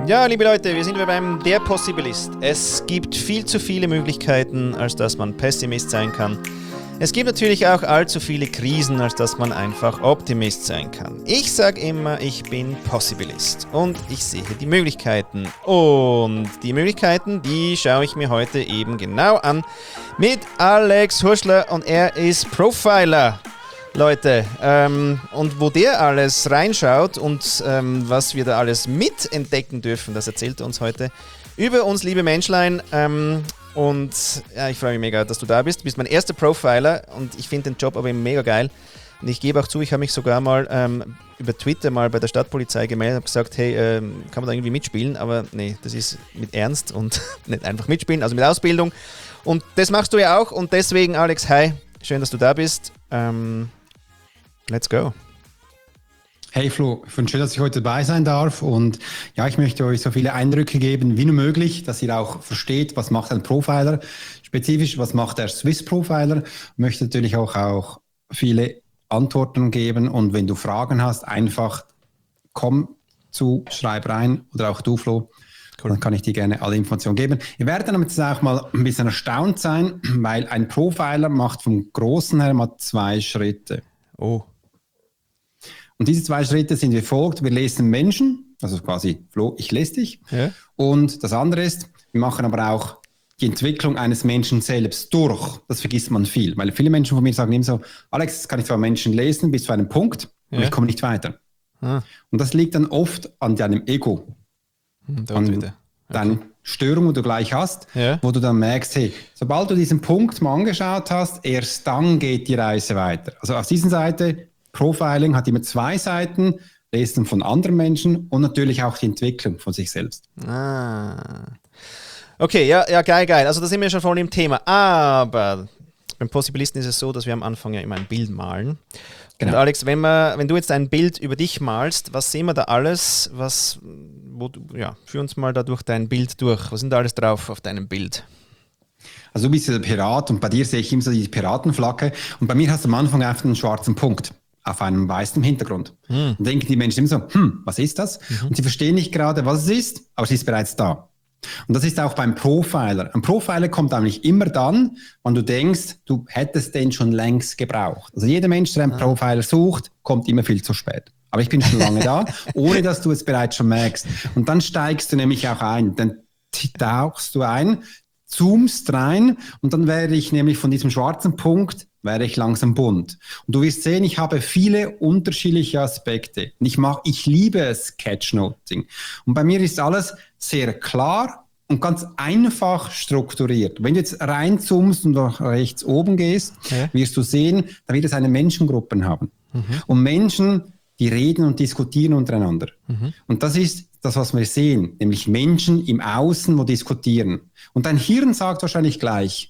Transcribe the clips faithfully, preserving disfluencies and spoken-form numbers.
Ja, liebe Leute, wir sind wieder beim Der Possibilist. Es gibt viel zu viele Möglichkeiten, als dass man Pessimist sein kann. Es gibt natürlich auch allzu viele Krisen, als dass man einfach Optimist sein kann. Ich sage immer, ich bin Possibilist und ich sehe die Möglichkeiten. Und die Möglichkeiten, die schaue ich mir heute eben genau an mit Alex Hurschler und er ist Profiler. Leute, ähm, und wo der alles reinschaut und ähm, was wir da alles mitentdecken dürfen, das erzählt er uns heute über uns, liebe Menschlein. Ähm, und ja, ich freue mich mega, dass du da bist. Du bist mein erster Profiler und ich finde den Job aber mega geil. Und ich gebe auch zu, ich habe mich sogar mal ähm, über Twitter mal bei der Stadtpolizei gemeldet und habe gesagt, hey, ähm, kann man da irgendwie mitspielen? Aber nee, das ist mit Ernst und nicht einfach mitspielen, also mit Ausbildung. Und das machst du ja auch und deswegen, Alex, hi, schön, dass du da bist. Ähm, Let's go. Hey Flo, ich finde schön, dass ich heute dabei sein darf und ja, ich möchte euch so viele Eindrücke geben wie nur möglich, dass ihr auch versteht, was macht ein Profiler, spezifisch, was macht der Swiss Profiler. Ich möchte natürlich auch, auch viele Antworten geben und wenn du Fragen hast, einfach komm zu, schreib rein oder auch du Flo, cool. Dann kann ich dir gerne alle Informationen geben. Ihr werdet dann jetzt auch mal ein bisschen erstaunt sein, weil ein Profiler macht vom Großen her mal zwei Schritte. Oh. Und diese zwei Schritte sind wie folgt. Wir lesen Menschen, also quasi, Flo, ich lese dich. Ja. Und das andere ist, wir machen aber auch die Entwicklung eines Menschen selbst durch. Das vergisst man viel, weil viele Menschen von mir sagen immer so, Alex, das kann ich zwar Menschen lesen bis zu einem Punkt, ja. aber ich komme nicht weiter. Ah. Und das liegt dann oft an deinem Ego. Hm, an okay. deinen Störungen, die du gleich hast, ja. wo du dann merkst, hey, sobald du diesen Punkt mal angeschaut hast, erst dann geht die Reise weiter. Also auf dieser Seite, Profiling hat immer zwei Seiten, Lesen von anderen Menschen und natürlich auch die Entwicklung von sich selbst. Ah. Okay, ja, ja, geil, geil. Also da sind wir schon voll im Thema. Aber beim Possibilisten ist es so, dass wir am Anfang ja immer ein Bild malen. Genau. Und Alex, wenn, wir, wenn du jetzt ein Bild über dich malst, was sehen wir da alles? Was, wo du, ja, führ uns mal da durch dein Bild durch. Was sind da alles drauf auf deinem Bild? Also du bist ja der Pirat und bei dir sehe ich immer so die Piratenflagge und bei mir hast du am Anfang einfach einen schwarzen Punkt auf einem weißen Hintergrund. Hm. Und denken die Menschen immer so, hm, was ist das? Mhm. Und sie verstehen nicht gerade, was es ist, aber es ist bereits da. Und das ist auch beim Profiler. Ein Profiler kommt eigentlich immer dann, wenn du denkst, du hättest den schon längst gebraucht. Also jeder Mensch, der einen ah. Profiler sucht, kommt immer viel zu spät. Aber ich bin schon lange da, ohne dass du es bereits schon merkst. Und dann steigst du nämlich auch ein. Dann tauchst du ein, zoomst rein und dann werde ich nämlich von diesem schwarzen Punkt werde ich langsam bunt. Und du wirst sehen, ich habe viele unterschiedliche Aspekte. Und ich mag, ich liebe Sketchnoting. Und bei mir ist alles sehr klar und ganz einfach strukturiert. Wenn du jetzt reinzoomst und nach rechts oben gehst, ja. wirst du sehen, da wird es eine Menschengruppe haben. Mhm. Und Menschen, die reden und diskutieren untereinander. Mhm. Und das ist das, was wir sehen, nämlich Menschen im Außen, die diskutieren. Und dein Hirn sagt wahrscheinlich gleich,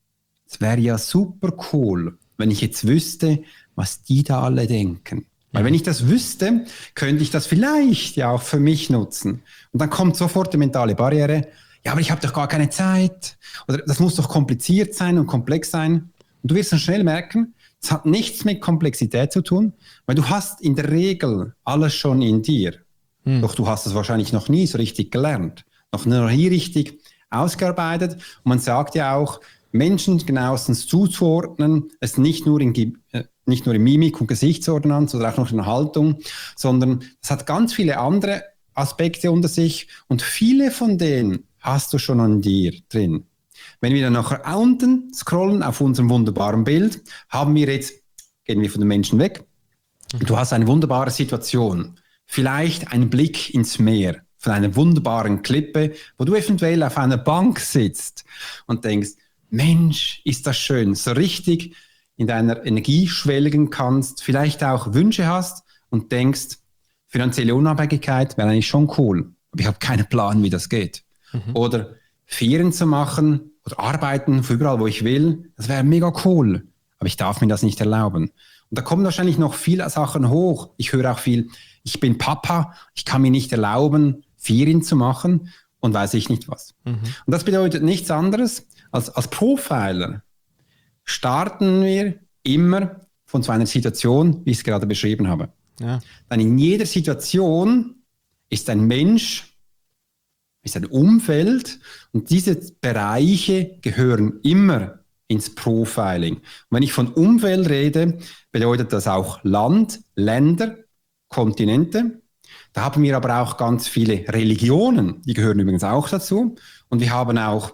es wäre ja super cool, wenn ich jetzt wüsste, was die da alle denken. Weil wenn ich das wüsste, könnte ich das vielleicht ja auch für mich nutzen. Und dann kommt sofort die mentale Barriere, ja, aber ich habe doch gar keine Zeit. Oder das muss doch kompliziert sein und komplex sein. Und du wirst dann schnell merken, es hat nichts mit Komplexität zu tun, weil du hast in der Regel alles schon in dir. Hm. Doch du hast es wahrscheinlich noch nie so richtig gelernt, noch nie richtig ausgearbeitet. Und man sagt ja auch, Menschen genauestens zuzuordnen, es nicht nur in, nicht nur in Mimik und Gesichtsordnanz oder auch noch in der Haltung, sondern es hat ganz viele andere Aspekte unter sich und viele von denen hast du schon an dir drin. Wenn wir dann nachher unten scrollen auf unserem wunderbaren Bild, haben wir jetzt, gehen wir von den Menschen weg, mhm. du hast eine wunderbare Situation, vielleicht einen Blick ins Meer von einer wunderbaren Klippe, wo du eventuell auf einer Bank sitzt und denkst, Mensch, ist das schön, so richtig in deiner Energie schwelgen kannst, vielleicht auch Wünsche hast und denkst, finanzielle Unabhängigkeit wäre eigentlich schon cool, aber ich habe keinen Plan, wie das geht. Mhm. Oder Ferien zu machen oder arbeiten für überall, wo ich will, das wäre mega cool, aber ich darf mir das nicht erlauben. Und da kommen wahrscheinlich noch viele Sachen hoch. Ich höre auch viel, ich bin Papa, ich kann mir nicht erlauben, Ferien zu machen und weiß ich nicht was. Mhm. Und das bedeutet nichts anderes, als, als Profiler starten wir immer von so einer Situation, wie ich es gerade beschrieben habe. Ja. Dann in jeder Situation ist ein Mensch ist ein Umfeld und diese Bereiche gehören immer ins Profiling. Und wenn ich von Umfeld rede, bedeutet das auch Land, Länder, Kontinente. Da haben wir aber auch ganz viele Religionen, die gehören übrigens auch dazu. Und wir haben auch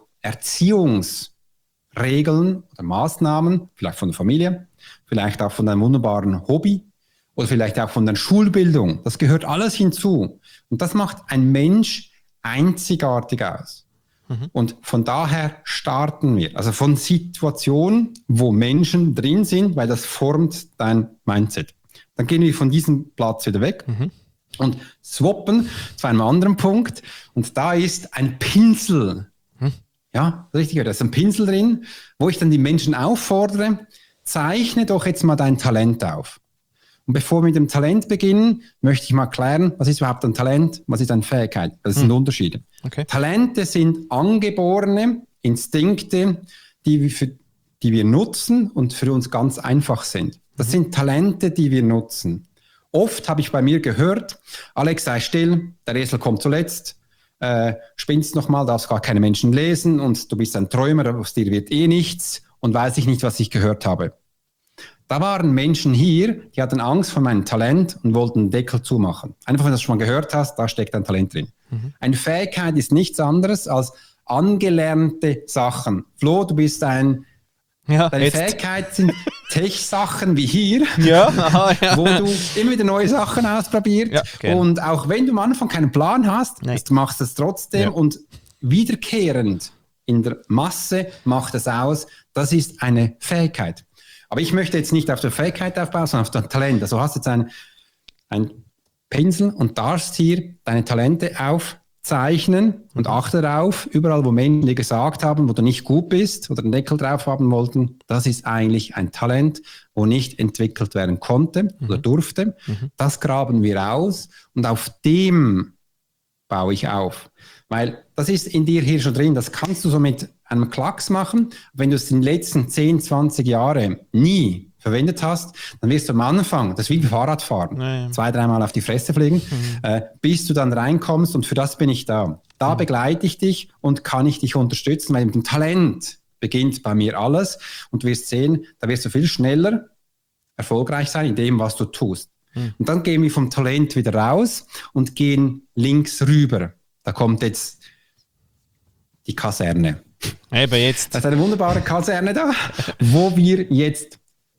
Erziehungsregeln oder Maßnahmen, vielleicht von der Familie, vielleicht auch von einem wunderbaren Hobby oder vielleicht auch von der Schulbildung. Das gehört alles hinzu. Und das macht ein Mensch einzigartig aus. Mhm. Und von daher starten wir. Also von Situationen, wo Menschen drin sind, weil das formt dein Mindset. Dann gehen wir von diesem Platz wieder weg. Mhm. Und swappen zu einem anderen Punkt. Und da ist ein Pinsel. Hm. Ja, richtig. Da ist ein Pinsel drin, wo ich dann die Menschen auffordere, zeichne doch jetzt mal dein Talent auf. Und bevor wir mit dem Talent beginnen, möchte ich mal klären, was ist überhaupt ein Talent, was ist eine Fähigkeit. Das sind hm. Unterschiede. Okay. Talente sind angeborene Instinkte, die wir, für, die wir nutzen und für uns ganz einfach sind. Das mhm. sind Talente, die wir nutzen. Oft habe ich bei mir gehört, Alex, sei still, der Esel kommt zuletzt, äh, spinnst nochmal, darfst gar keine Menschen lesen und du bist ein Träumer, aus dir wird eh nichts und weiß ich nicht, was ich gehört habe. Da waren Menschen hier, die hatten Angst vor meinem Talent und wollten den Deckel zumachen. Einfach, wenn du das schon mal gehört hast, da steckt ein Talent drin. Mhm. Eine Fähigkeit ist nichts anderes als angelernte Sachen. Flo, du bist ein... Ja, Deine jetzt. Fähigkeit sind Tech-Sachen wie hier, ja, aha, ja. wo du immer wieder neue Sachen ausprobierst. Ja, okay. Und auch wenn du am Anfang keinen Plan hast, Nein. du machst es trotzdem. Ja. Und wiederkehrend in der Masse macht es aus. Das ist eine Fähigkeit. Aber ich möchte jetzt nicht auf der Fähigkeit aufbauen, sondern auf dein Talent. Also hast jetzt ein, ein Pinsel und darfst hier deine Talente aufzeichnen und achte darauf, überall wo Menschen dir gesagt haben, wo du nicht gut bist oder einen Deckel drauf haben wollten, das ist eigentlich ein Talent, wo nicht entwickelt werden konnte mhm. oder durfte. Mhm. Das graben wir aus und auf dem baue ich auf. Weil das ist in dir hier schon drin, das kannst du so mit einem Klacks machen. Wenn du es in den letzten zehn, zwanzig Jahren nie verwendet hast, dann wirst du am Anfang, das ist wie Fahrradfahren, ja. zwei, dreimal auf die Fresse fliegen, mhm. äh, bis du dann reinkommst und für das bin ich da. Da mhm. begleite ich dich und kann ich dich unterstützen, weil mit dem Talent beginnt bei mir alles und du wirst sehen, da wirst du viel schneller erfolgreich sein in dem, was du tust. Mhm. Und dann gehen wir vom Talent wieder raus und gehen links rüber. Da kommt jetzt die Kaserne. Eben jetzt. Das ist eine wunderbare Kaserne da, wo wir jetzt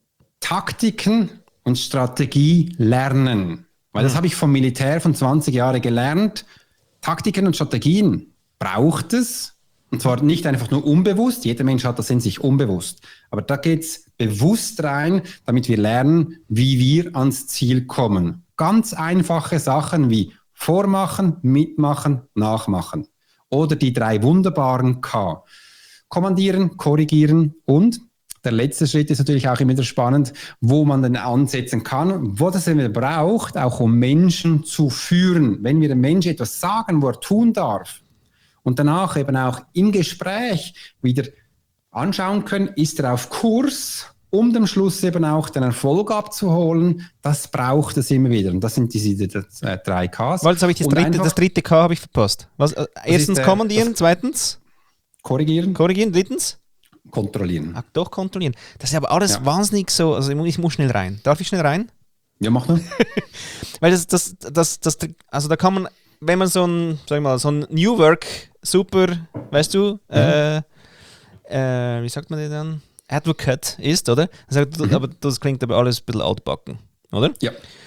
Taktiken und Strategie lernen. Weil das habe ich vom Militär von zwanzig Jahren gelernt. Taktiken und Strategien braucht es. Und zwar nicht einfach nur unbewusst. Jeder Mensch hat das in sich unbewusst. Aber da geht es bewusst rein, damit wir lernen, wie wir ans Ziel kommen. Ganz einfache Sachen wie Vormachen, Mitmachen, Nachmachen. Oder die drei wunderbaren K. Kommandieren, korrigieren und der letzte Schritt ist natürlich auch immer wieder spannend, wo man dann ansetzen kann, wo das immer braucht, auch um Menschen zu führen. Wenn wir dem Menschen etwas sagen, wo er tun darf und danach eben auch im Gespräch wieder anschauen können, ist er auf Kurs, um dem Schluss eben auch den Erfolg abzuholen. Das braucht es immer wieder. Und das sind diese die, die, äh, drei Ks. Weil das, habe ich das, dritte, einfach, das dritte K habe ich verpasst. Was, äh, erstens ist, äh, kommandieren, das, zweitens korrigieren. Korrigieren, drittens? Kontrollieren. Ach, doch, kontrollieren. Das ist aber alles ja. wahnsinnig so, also ich muss, ich muss schnell rein. Darf ich schnell rein? Ja, mach nur. Weil das, das, das, das, also da kann man, wenn man so ein, sag ich mal, so ein New Work, super, weißt du, mhm. äh, äh, wie sagt man das dann? Advocate ist, oder? Sagt, mhm. aber das klingt aber alles ein bisschen altbacken, oder? Ja.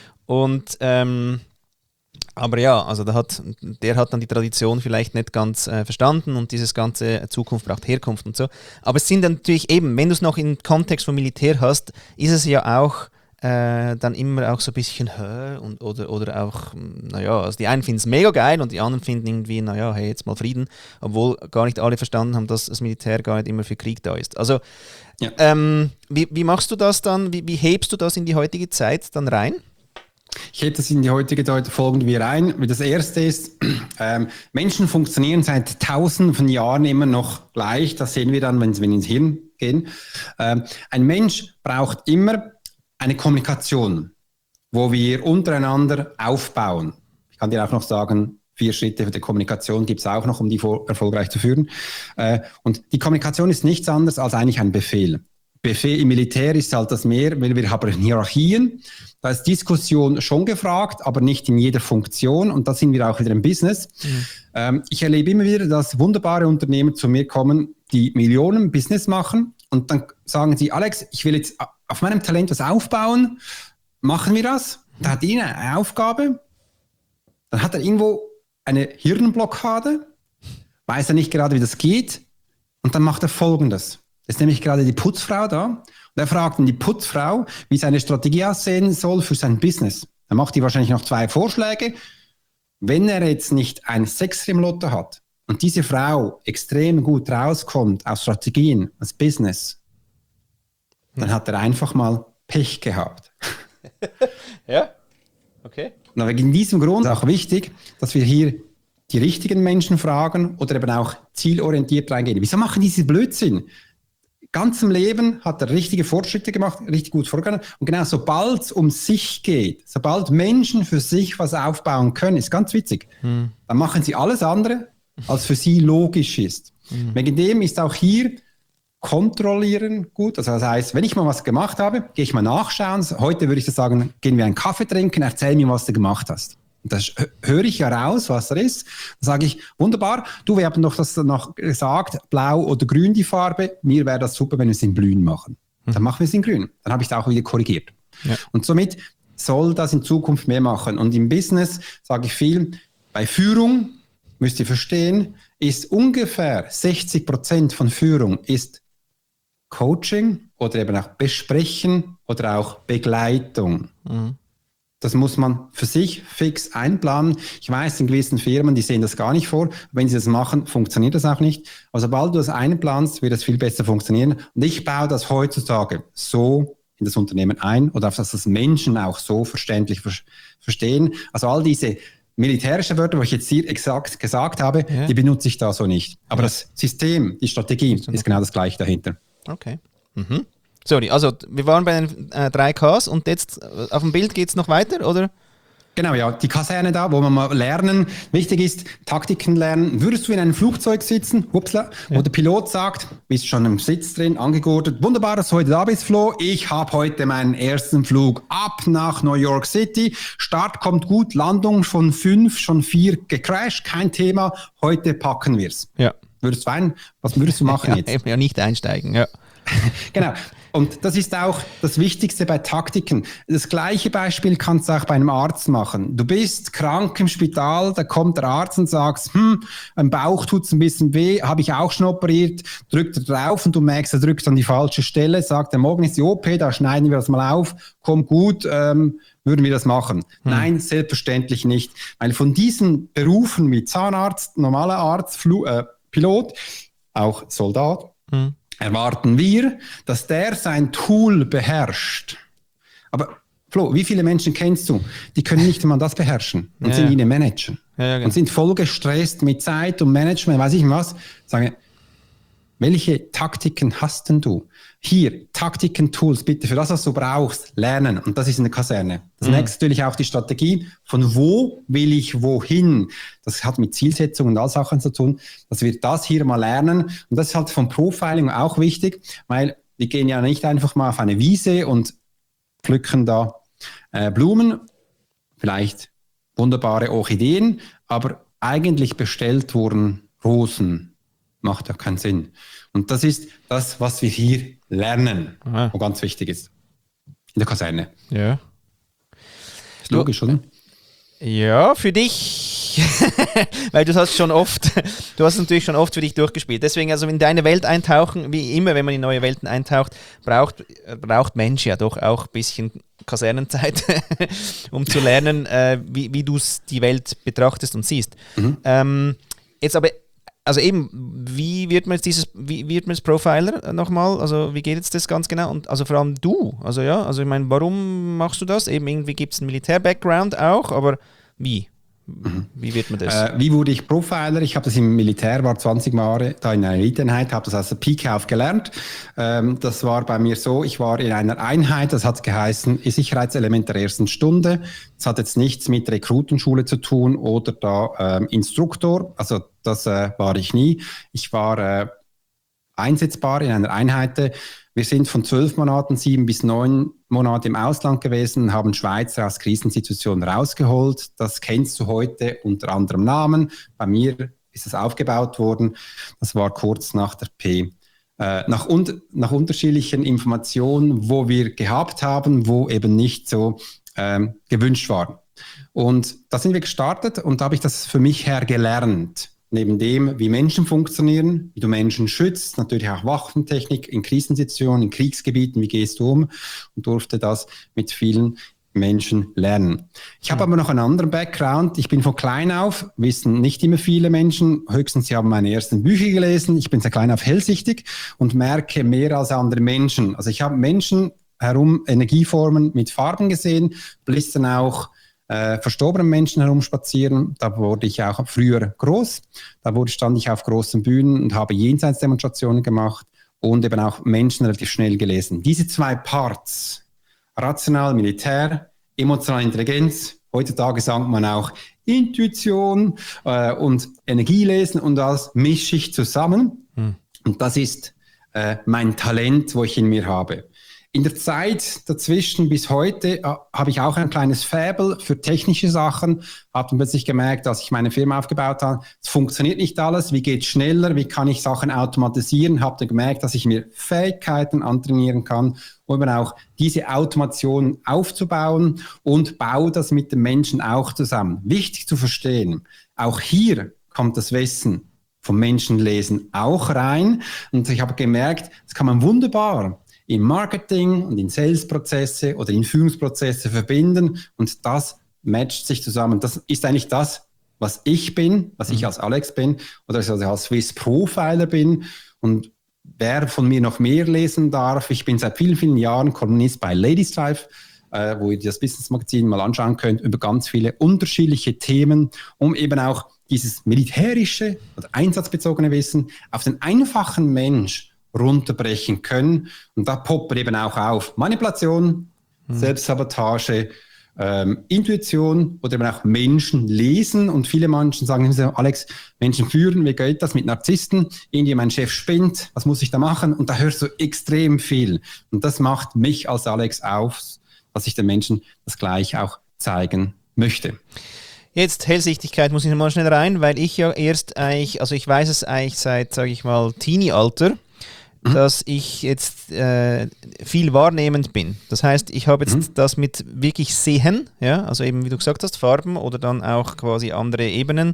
Und, ähm, aber ja, also da hat, der hat dann die Tradition vielleicht nicht ganz äh, verstanden und dieses ganze Zukunft braucht Herkunft und so. Aber es sind dann natürlich eben, wenn du es noch im Kontext vom Militär hast, ist es ja auch äh, dann immer auch so ein bisschen hä und oder, oder auch, naja, also die einen finden es mega geil und die anderen finden irgendwie, naja, hey, jetzt mal Frieden, obwohl gar nicht alle verstanden haben, dass das Militär gar nicht immer für Krieg da ist. Also, ja. ähm, wie, wie machst du das dann, wie, wie hebst du das in die heutige Zeit dann rein? Ich hätte es in die heutige Zeit folgend wie rein. Das erste ist, ähm, Menschen funktionieren seit tausenden von Jahren immer noch gleich. Das sehen wir dann, wenn wir ins Hirn gehen. Ähm, ein Mensch braucht immer eine Kommunikation, wo wir untereinander aufbauen. Ich kann dir auch noch sagen, Vier Schritte der Kommunikation gibt es auch noch, um die erfolgreich zu führen. Äh, und die Kommunikation ist nichts anderes als eigentlich ein Befehl. Befehl im Militär ist halt das mehr, weil wir haben Hierarchien. Da ist Diskussion schon gefragt, aber nicht in jeder Funktion. Und da sind wir auch wieder im Business. Mhm. Ähm, ich erlebe immer wieder, dass wunderbare Unternehmer zu mir kommen, die Millionen Business machen. Und dann sagen sie, Alex, ich will jetzt auf meinem Talent was aufbauen. Machen wir das? Da hat er eine Aufgabe. Dann hat er irgendwo eine Hirnblockade, weiß er nicht gerade, wie das geht, und dann macht er Folgendes. Das ist nämlich gerade die Putzfrau da, und er fragt dann die Putzfrau, wie seine Strategie aussehen soll für sein Business. Dann macht die wahrscheinlich noch zwei Vorschläge. Wenn er jetzt nicht ein Sechser im Lotto hat und diese Frau extrem gut rauskommt aus Strategien, aus Business, dann hat er einfach mal Pech gehabt. Ja, okay. Und wegen diesem Grund ist auch wichtig, dass wir hier die richtigen Menschen fragen oder eben auch zielorientiert reingehen. Wieso machen die diesen Blödsinn? Ganz im Leben hat er richtige Fortschritte gemacht, richtig gut vorgegangen. Und genau, sobald es um sich geht, sobald Menschen für sich was aufbauen können, ist ganz witzig, hm. dann machen sie alles andere, als für sie logisch ist. Hm. Wegen dem ist auch hier kontrollieren gut. Also das heißt, wenn ich mal was gemacht habe, gehe ich mal nachschauen. Heute würde ich das sagen, gehen wir einen Kaffee trinken, erzähl mir, was du gemacht hast. Und das höre ich ja raus, was da ist. Dann sage ich, wunderbar, du, wir haben doch das noch gesagt, blau oder grün die Farbe. Mir wäre das super, wenn wir es in grün machen. Dann machen wir es in grün. Dann habe ich es auch wieder korrigiert. Ja. Und somit soll das in Zukunft mehr machen. Und im Business sage ich viel, bei Führung, müsst ihr verstehen, ist ungefähr sechzig Prozent von Führung ist Coaching oder eben auch Besprechen oder auch Begleitung. Mhm. Das muss man für sich fix einplanen. Ich weiß, in gewissen Firmen, die sehen das gar nicht vor. Wenn sie das machen, funktioniert das auch nicht. Aber sobald du das einplanst, wird das viel besser funktionieren. Und ich baue das heutzutage so in das Unternehmen ein oder auf dass das Menschen auch so verständlich ver- verstehen. Also all diese militärischen Wörter, die ich jetzt hier exakt gesagt habe, ja. die benutze ich da so nicht. Aber ja. das System, die Strategie ist genau das gleiche dahinter. Okay. Mhm. Sorry, also wir waren bei den äh, drei Ks und jetzt äh, auf dem Bild geht es noch weiter, oder? Genau, ja, die Kaserne da, wo man mal lernen, wichtig ist, Taktiken lernen. Würdest du in einem Flugzeug sitzen, hupsla, ja. wo der Pilot sagt, bist schon im Sitz drin, angegurtet, wunderbar, dass du heute da bist, Flo, ich habe heute meinen ersten Flug ab nach New York City, Start kommt gut, Landung von fünf, schon vier gecrashed, kein Thema, heute packen wir's. Ja. Würdest du ein, was würdest du machen ja, jetzt? Ja, nicht einsteigen, ja. Genau. Und das ist auch das Wichtigste bei Taktiken. Das gleiche Beispiel kannst du auch bei einem Arzt machen. Du bist krank im Spital, da kommt der Arzt und sagt, hm, am Bauch tut's ein bisschen weh, habe ich auch schon operiert, drückt er drauf und du merkst, er drückt an die falsche Stelle, sagt er, morgen ist die O P, da schneiden wir das mal auf, kommt gut, ähm, würden wir das machen? Hm. Nein, selbstverständlich nicht. Weil von diesen Berufen wie Zahnarzt, normaler Arzt, Flu- äh, Pilot, auch Soldat, hm. erwarten wir, dass der sein Tool beherrscht. Aber Flo, wie viele Menschen kennst du, die können nicht einmal das beherrschen und ja, sind in den Manager ja, ja, genau. und sind voll gestresst mit Zeit und Management, weiß ich was. Sagen, welche Taktiken hast denn du? Hier, Taktiken, Tools, bitte für das, was du brauchst, lernen. Und das ist in der Kaserne. Das mhm. nächste natürlich auch die Strategie, von wo will ich wohin? Das hat mit Zielsetzung und all Sachen zu tun, dass wir das hier mal lernen. Und das ist halt vom Profiling auch wichtig, weil wir gehen ja nicht einfach mal auf eine Wiese und pflücken da äh, Blumen, vielleicht wunderbare Orchideen, aber eigentlich bestellt wurden Rosen. Macht ja keinen Sinn. Und das ist das, was wir hier lernen, Aha. wo ganz wichtig ist. In der Kaserne. Ja. Ist logisch, oder? Ja, für dich, weil du hast schon oft, du hast natürlich schon oft für dich durchgespielt. Deswegen, also in deine Welt eintauchen, wie immer, wenn man in neue Welten eintaucht, braucht, braucht Mensch ja doch auch ein bisschen Kasernenzeit, um zu lernen, äh, wie, wie du die Welt betrachtest und siehst. Mhm. Ähm, jetzt aber Also eben, wie wird man jetzt dieses, wie wird man jetzt Profiler nochmal? Also wie geht jetzt das ganz genau? Und also vor allem du, also ja, also ich meine, warum machst du das? Eben irgendwie gibt es einen Militär-Background auch, aber wie? Mhm. Wie Wie wird man das? Äh, wie wurde ich Profiler? Ich habe das im Militär, war zwanzig Jahre da in einer Eliteeinheit, habe das aus der Pike auf gelernt. Ähm, das war bei mir so, ich war in einer Einheit, das hat geheißen, Sicherheitselement der ersten Stunde. Das hat jetzt nichts mit Rekrutenschule zu tun oder da ähm, Instruktor, also das äh, war ich nie. Ich war äh, einsetzbar in einer Einheit. Wir sind von zwölf Monaten, sieben bis neun Monate im Ausland gewesen, haben Schweizer aus Krisensituationen rausgeholt. Das kennst du heute unter anderem Namen. Bei mir ist es aufgebaut worden. Das war kurz nach der P. Äh, nach, un- nach unterschiedlichen Informationen, wo wir gehabt haben, wo eben nicht so ähm, gewünscht waren. Und da sind wir gestartet und da habe ich das für mich her gelernt. Neben dem, wie Menschen funktionieren, wie du Menschen schützt, natürlich auch Waffentechnik in Krisensituationen, in Kriegsgebieten, wie gehst du um, und durfte das mit vielen Menschen lernen. Ich habe aber noch einen anderen Background. Ich bin von klein auf, wissen nicht immer viele Menschen, höchstens sie haben meine ersten Bücher gelesen. Ich bin sehr klein auf hellsichtig und merke mehr als andere Menschen. Also ich habe Menschen herum Energieformen mit Farben gesehen, blitzen auch Äh, verstorbenen Menschen herumspazieren. Da wurde ich auch früher groß. Da wurde, stand ich auf großen Bühnen und habe Jenseitsdemonstrationen gemacht und eben auch Menschen relativ schnell gelesen. Diese zwei Parts, rational, militär, emotionale Intelligenz, heutzutage sagt man auch Intuition äh, und Energielesen, und das mische ich zusammen. Hm. Und das ist äh, mein Talent, wo ich in mir habe. In der Zeit dazwischen bis heute äh, habe ich auch ein kleines Faible für technische Sachen, habe dann plötzlich gemerkt, als ich meine Firma aufgebaut habe, es funktioniert nicht alles, wie geht es schneller, wie kann ich Sachen automatisieren, habe dann gemerkt, dass ich mir Fähigkeiten antrainieren kann, um eben auch diese Automation aufzubauen, und baue das mit den Menschen auch zusammen. Wichtig zu verstehen, auch hier kommt das Wissen vom Menschenlesen auch rein, und ich habe gemerkt, das kann man wunderbar in Marketing und in Sales-Prozesse oder in Führungsprozesse verbinden, und das matcht sich zusammen. Das ist eigentlich das, was ich bin, was ich als Alex bin oder also als Swiss Profiler bin. Und wer von mir noch mehr lesen darf, ich bin seit vielen, vielen Jahren Kolumnist bei Ladies Drive, äh, wo ihr das Business Magazin mal anschauen könnt, über ganz viele unterschiedliche Themen, um eben auch dieses militärische oder einsatzbezogene Wissen auf den einfachen Mensch runterbrechen können. Und da poppt eben auch auf Manipulation, hm. Selbstsabotage, ähm, Intuition oder eben auch Menschen lesen. Und viele Menschen sagen, Alex, Menschen führen, wie geht das mit Narzissten? Irgendwie mein Chef spinnt, was muss ich da machen? Und da hörst du extrem viel. Und das macht mich als Alex aus, dass ich den Menschen das gleich auch zeigen möchte. Jetzt Hellsichtigkeit muss ich nochmal schnell rein, weil ich ja erst eigentlich, also ich weiß es eigentlich seit, sage ich mal, Teenie-Alter, dass ich jetzt äh, viel wahrnehmend bin. Das heißt, ich habe jetzt mhm. das mit wirklich Sehen, ja, also eben wie du gesagt hast, Farben oder dann auch quasi andere Ebenen,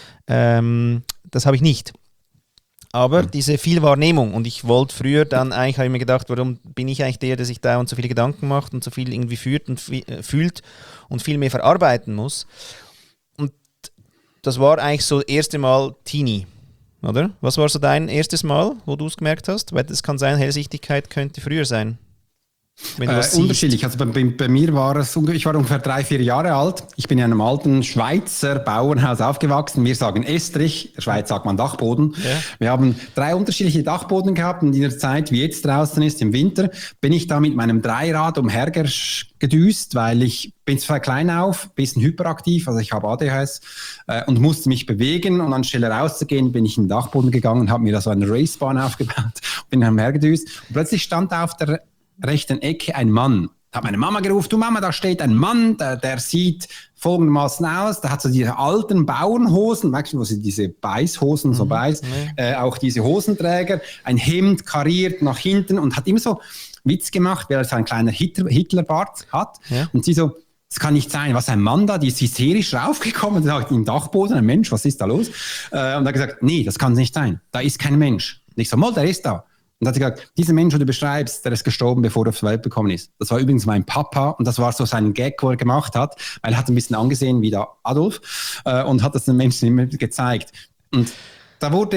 ähm, das habe ich nicht. Aber mhm. diese Vielwahrnehmung, und ich wollte früher dann eigentlich, habe ich mir gedacht, warum bin ich eigentlich der, der sich dauernd so viele Gedanken macht und so viel irgendwie fühlt und, äh, fühlt und viel mehr verarbeiten muss. Und das war eigentlich so das erste Mal Teenie. Oder? Was war so dein erstes Mal, wo du es gemerkt hast? Weil es kann sein, Hellsichtigkeit könnte früher sein. Wenn du äh, was unterschiedlich. Also bei, bei mir war es, ich war ungefähr drei, vier Jahre alt. Ich bin in einem alten Schweizer Bauernhaus aufgewachsen. Wir sagen Estrich, in der Schweiz sagt man Dachboden. Ja. Wir haben drei unterschiedliche Dachboden gehabt, und in der Zeit, wie jetzt draußen ist, im Winter, bin ich da mit meinem Dreirad umhergedüst, weil ich bin zwar klein auf, bisschen hyperaktiv, also ich habe A D H S äh, und musste mich bewegen, und anstelle rauszugehen, bin ich in den Dachboden gegangen und habe mir da so eine Racebahn aufgebaut, bin umhergedüst, und plötzlich stand da auf der rechten Ecke ein Mann. Ich habe meine Mama gerufen, du Mama, da steht ein Mann, der, der sieht folgendermaßen aus, der hat so diese alten Bauernhosen, merkst du, wo sie diese Beißhosen, mhm. so beiß, mhm. äh, auch diese Hosenträger, ein Hemd kariert nach hinten, und hat immer so Witz gemacht, weil er so ein kleiner Hitler, Hitlerbart hat, ja. Und sie so, das kann nicht sein, was ein Mann da, die ist hysterisch raufgekommen, und sagt im Dachboden, ein Mensch, was ist da los? Äh, und er hat gesagt, nee, das kann nicht sein, da ist kein Mensch. Und ich so, mal, der ist da. Und hat gesagt, dieser Mensch, den du beschreibst, der ist gestorben, bevor er auf die Welt gekommen ist. Das war übrigens mein Papa, und das war so sein Gag, wo er gemacht hat, weil er hat ein bisschen angesehen wie der Adolf äh, und hat das den Menschen immer gezeigt. Und da wurde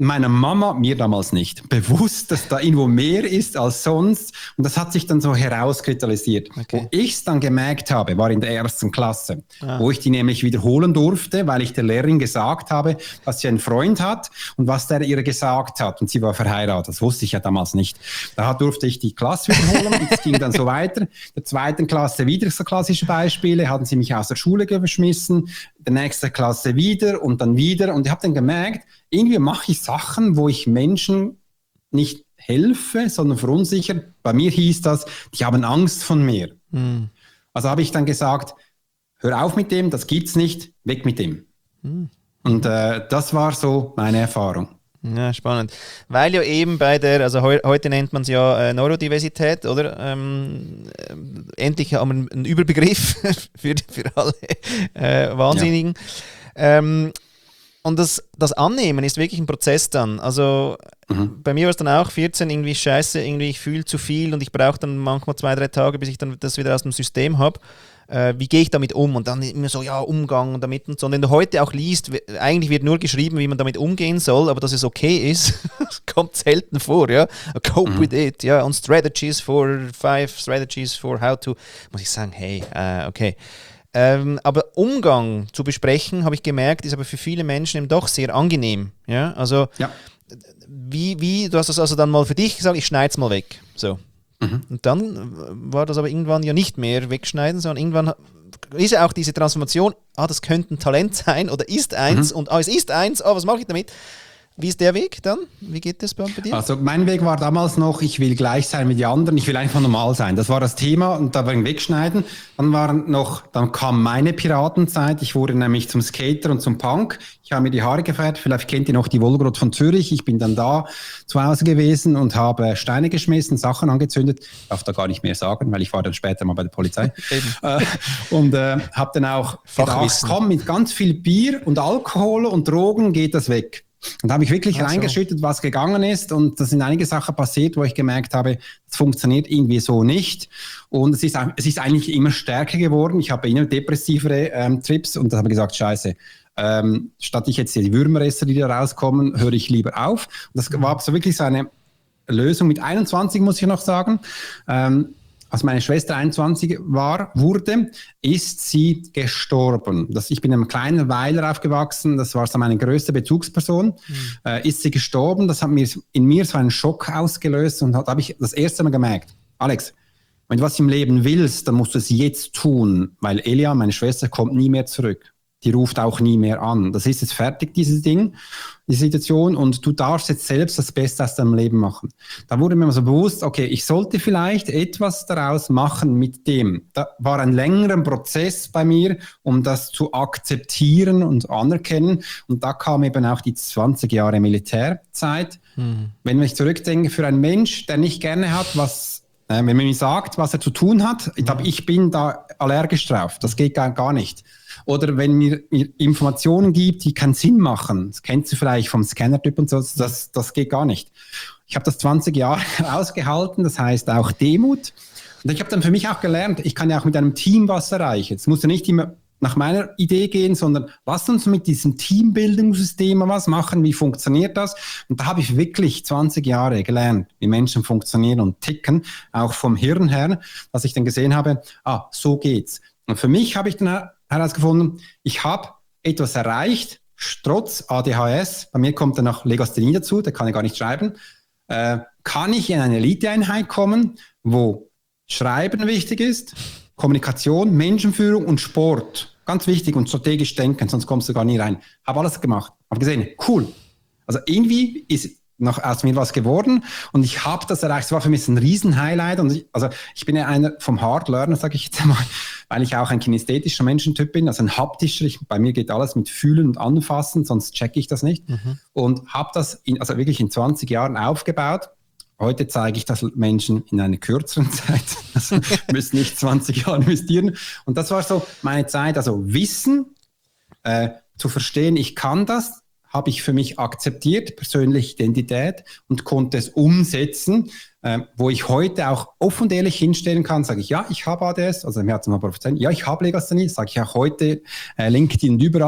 meiner Mama, mir damals nicht, bewusst, dass da irgendwo mehr ist als sonst. Und das hat sich dann so herauskristallisiert. Okay. Wo ich es dann gemerkt habe, war in der ersten Klasse, ah. wo ich die nämlich wiederholen durfte, weil ich der Lehrerin gesagt habe, dass sie einen Freund hat und was der ihr gesagt hat. Und sie war verheiratet. Das wusste ich ja damals nicht. Da durfte ich die Klasse wiederholen und es ging dann so weiter. In der zweiten Klasse wieder so klassische Beispiele, hatten sie mich aus der Schule geschmissen, der nächste Klasse wieder und dann wieder. Und ich habe dann gemerkt, irgendwie mache ich Sachen, wo ich Menschen nicht helfe, sondern verunsichern. Bei mir hieß das, die haben Angst von mir. Mhm. Also habe ich dann gesagt, hör auf mit dem, das gibt's nicht, weg mit dem. Mhm. Und äh, das war so meine Erfahrung. Ja, spannend. Weil ja eben bei der, also heu, heute nennt man es ja äh, Neurodiversität, oder? Ähm, äh, endlich haben wir einen Überbegriff für, für alle äh, Wahnsinnigen. Ja. Ähm, und das, das Annehmen ist wirklich ein Prozess dann. Also mhm. bei mir war es dann auch vierzehn, irgendwie scheiße, irgendwie ich fühle zu viel und ich brauche dann manchmal zwei, drei Tage, bis ich dann das wieder aus dem System habe. Äh, wie gehe ich damit um? Und dann immer so, ja, Umgang damit und so. Und wenn du heute auch liest, eigentlich wird nur geschrieben, wie man damit umgehen soll, aber dass es okay ist, kommt selten vor, ja. Cope mhm. with it, ja. Und Strategies for, five strategies for how to, muss ich sagen, hey, äh, okay. Ähm, aber Umgang zu besprechen, habe ich gemerkt, ist aber für viele Menschen eben doch sehr angenehm, ja. Also, ja. Wie, wie, du hast das also dann mal für dich gesagt, ich schneide es mal weg, so. Und dann war das aber irgendwann ja nicht mehr wegschneiden, sondern irgendwann ist ja auch diese Transformation, ah, das könnte ein Talent sein oder ist eins mhm. und ah, es ist eins, ah, was mache ich damit? Wie ist der Weg dann? Wie geht das bei dir? Also mein Weg war damals noch, ich will gleich sein wie die anderen, ich will einfach normal sein. Das war das Thema und da war ein Wegschneiden. Dann waren noch, dann kam meine Piratenzeit. Ich wurde nämlich zum Skater und zum Punk. Ich habe mir die Haare gefärbt. Vielleicht kennt ihr noch die Wolgrot von Zürich. Ich bin dann da zu Hause gewesen und habe Steine geschmissen, Sachen angezündet. Ich darf da gar nicht mehr sagen, weil ich war dann später mal bei der Polizei. äh, und äh, habe dann auch gedacht, komm, mit ganz viel Bier und Alkohol und Drogen geht das weg. Und da habe ich wirklich Ach reingeschüttet, so. was gegangen ist. Und da sind einige Sachen passiert, wo ich gemerkt habe, es funktioniert irgendwie so nicht. Und es ist, es ist eigentlich immer stärker geworden. Ich habe immer depressivere ähm, Trips und da habe ich gesagt, scheiße, ähm, statt ich jetzt die Würmer esse, die da rauskommen, höre ich lieber auf. Und das war so wirklich so eine Lösung mit einundzwanzig, muss ich noch sagen. Ähm, Als meine Schwester einundzwanzig war, wurde, ist sie gestorben. Das, ich bin in einem kleinen Weiler aufgewachsen, das war so meine größte Bezugsperson. Mhm. Äh, ist sie gestorben, das hat mir in mir so einen Schock ausgelöst und da habe ich das erste Mal gemerkt, Alex, wenn du was im Leben willst, dann musst du es jetzt tun, weil Elia, meine Schwester, kommt nie mehr zurück. Die ruft auch nie mehr an. Das ist jetzt fertig, dieses Ding, die Situation, und du darfst jetzt selbst das Beste aus deinem Leben machen. Da wurde mir so bewusst, okay, ich sollte vielleicht etwas daraus machen mit dem. Da war ein längerer Prozess bei mir, um das zu akzeptieren und anerkennen. Und da kam eben auch die zwanzig Jahre Militärzeit. Mhm. Wenn ich zurückdenke, für einen Mensch, der nicht gerne hat, was, äh, wenn man mir sagt, was er zu tun hat, ich glaube, ich bin da allergisch drauf. Das geht gar, gar nicht. Oder wenn mir, mir Informationen gibt, die keinen Sinn machen, das kennst du vielleicht vom Scanner-Typ und so, das, das geht gar nicht. Ich habe das zwanzig Jahre ausgehalten, das heißt auch Demut. Und ich habe dann für mich auch gelernt, ich kann ja auch mit einem Team was erreichen. Es muss ja nicht immer nach meiner Idee gehen, sondern lass uns mit diesem Teambildungssystem was machen, wie funktioniert das? Und da habe ich wirklich zwanzig Jahre gelernt, wie Menschen funktionieren und ticken, auch vom Hirn her, dass ich dann gesehen habe, ah, so geht's. Und für mich habe ich dann herausgefunden, ich habe etwas erreicht, trotz A D H S, bei mir kommt dann noch Legasthenie dazu, der kann ich gar nicht schreiben, äh, kann ich in eine Eliteeinheit kommen, wo Schreiben wichtig ist, Kommunikation, Menschenführung und Sport, ganz wichtig, und strategisch denken, sonst kommst du gar nie rein. Habe alles gemacht, habe gesehen, cool. Also irgendwie ist noch aus mir was geworden und ich habe das erreicht. Es war für mich ein Riesen-Highlight. Und ich, also ich bin ja einer vom Hard Learner, sage ich jetzt einmal, weil ich auch ein kinästhetischer Menschentyp bin, also ein haptischer. Ich, bei mir geht alles mit Fühlen und Anfassen, sonst checke ich das nicht. Mhm. Und habe das in, also wirklich in zwanzig Jahren aufgebaut. Heute zeige ich das Menschen in einer kürzeren Zeit. Also müssen nicht zwanzig Jahre investieren. Und das war so meine Zeit. Also Wissen, äh, zu verstehen, ich kann das, habe ich für mich akzeptiert, persönliche Identität, und konnte es umsetzen, äh, wo ich heute auch offen und ehrlich hinstellen kann, sage ich, ja, ich habe A D S, also mir hat es mal prophezeit, ja, ich habe Legasthenie, sage ich auch heute, äh, LinkedIn und überall.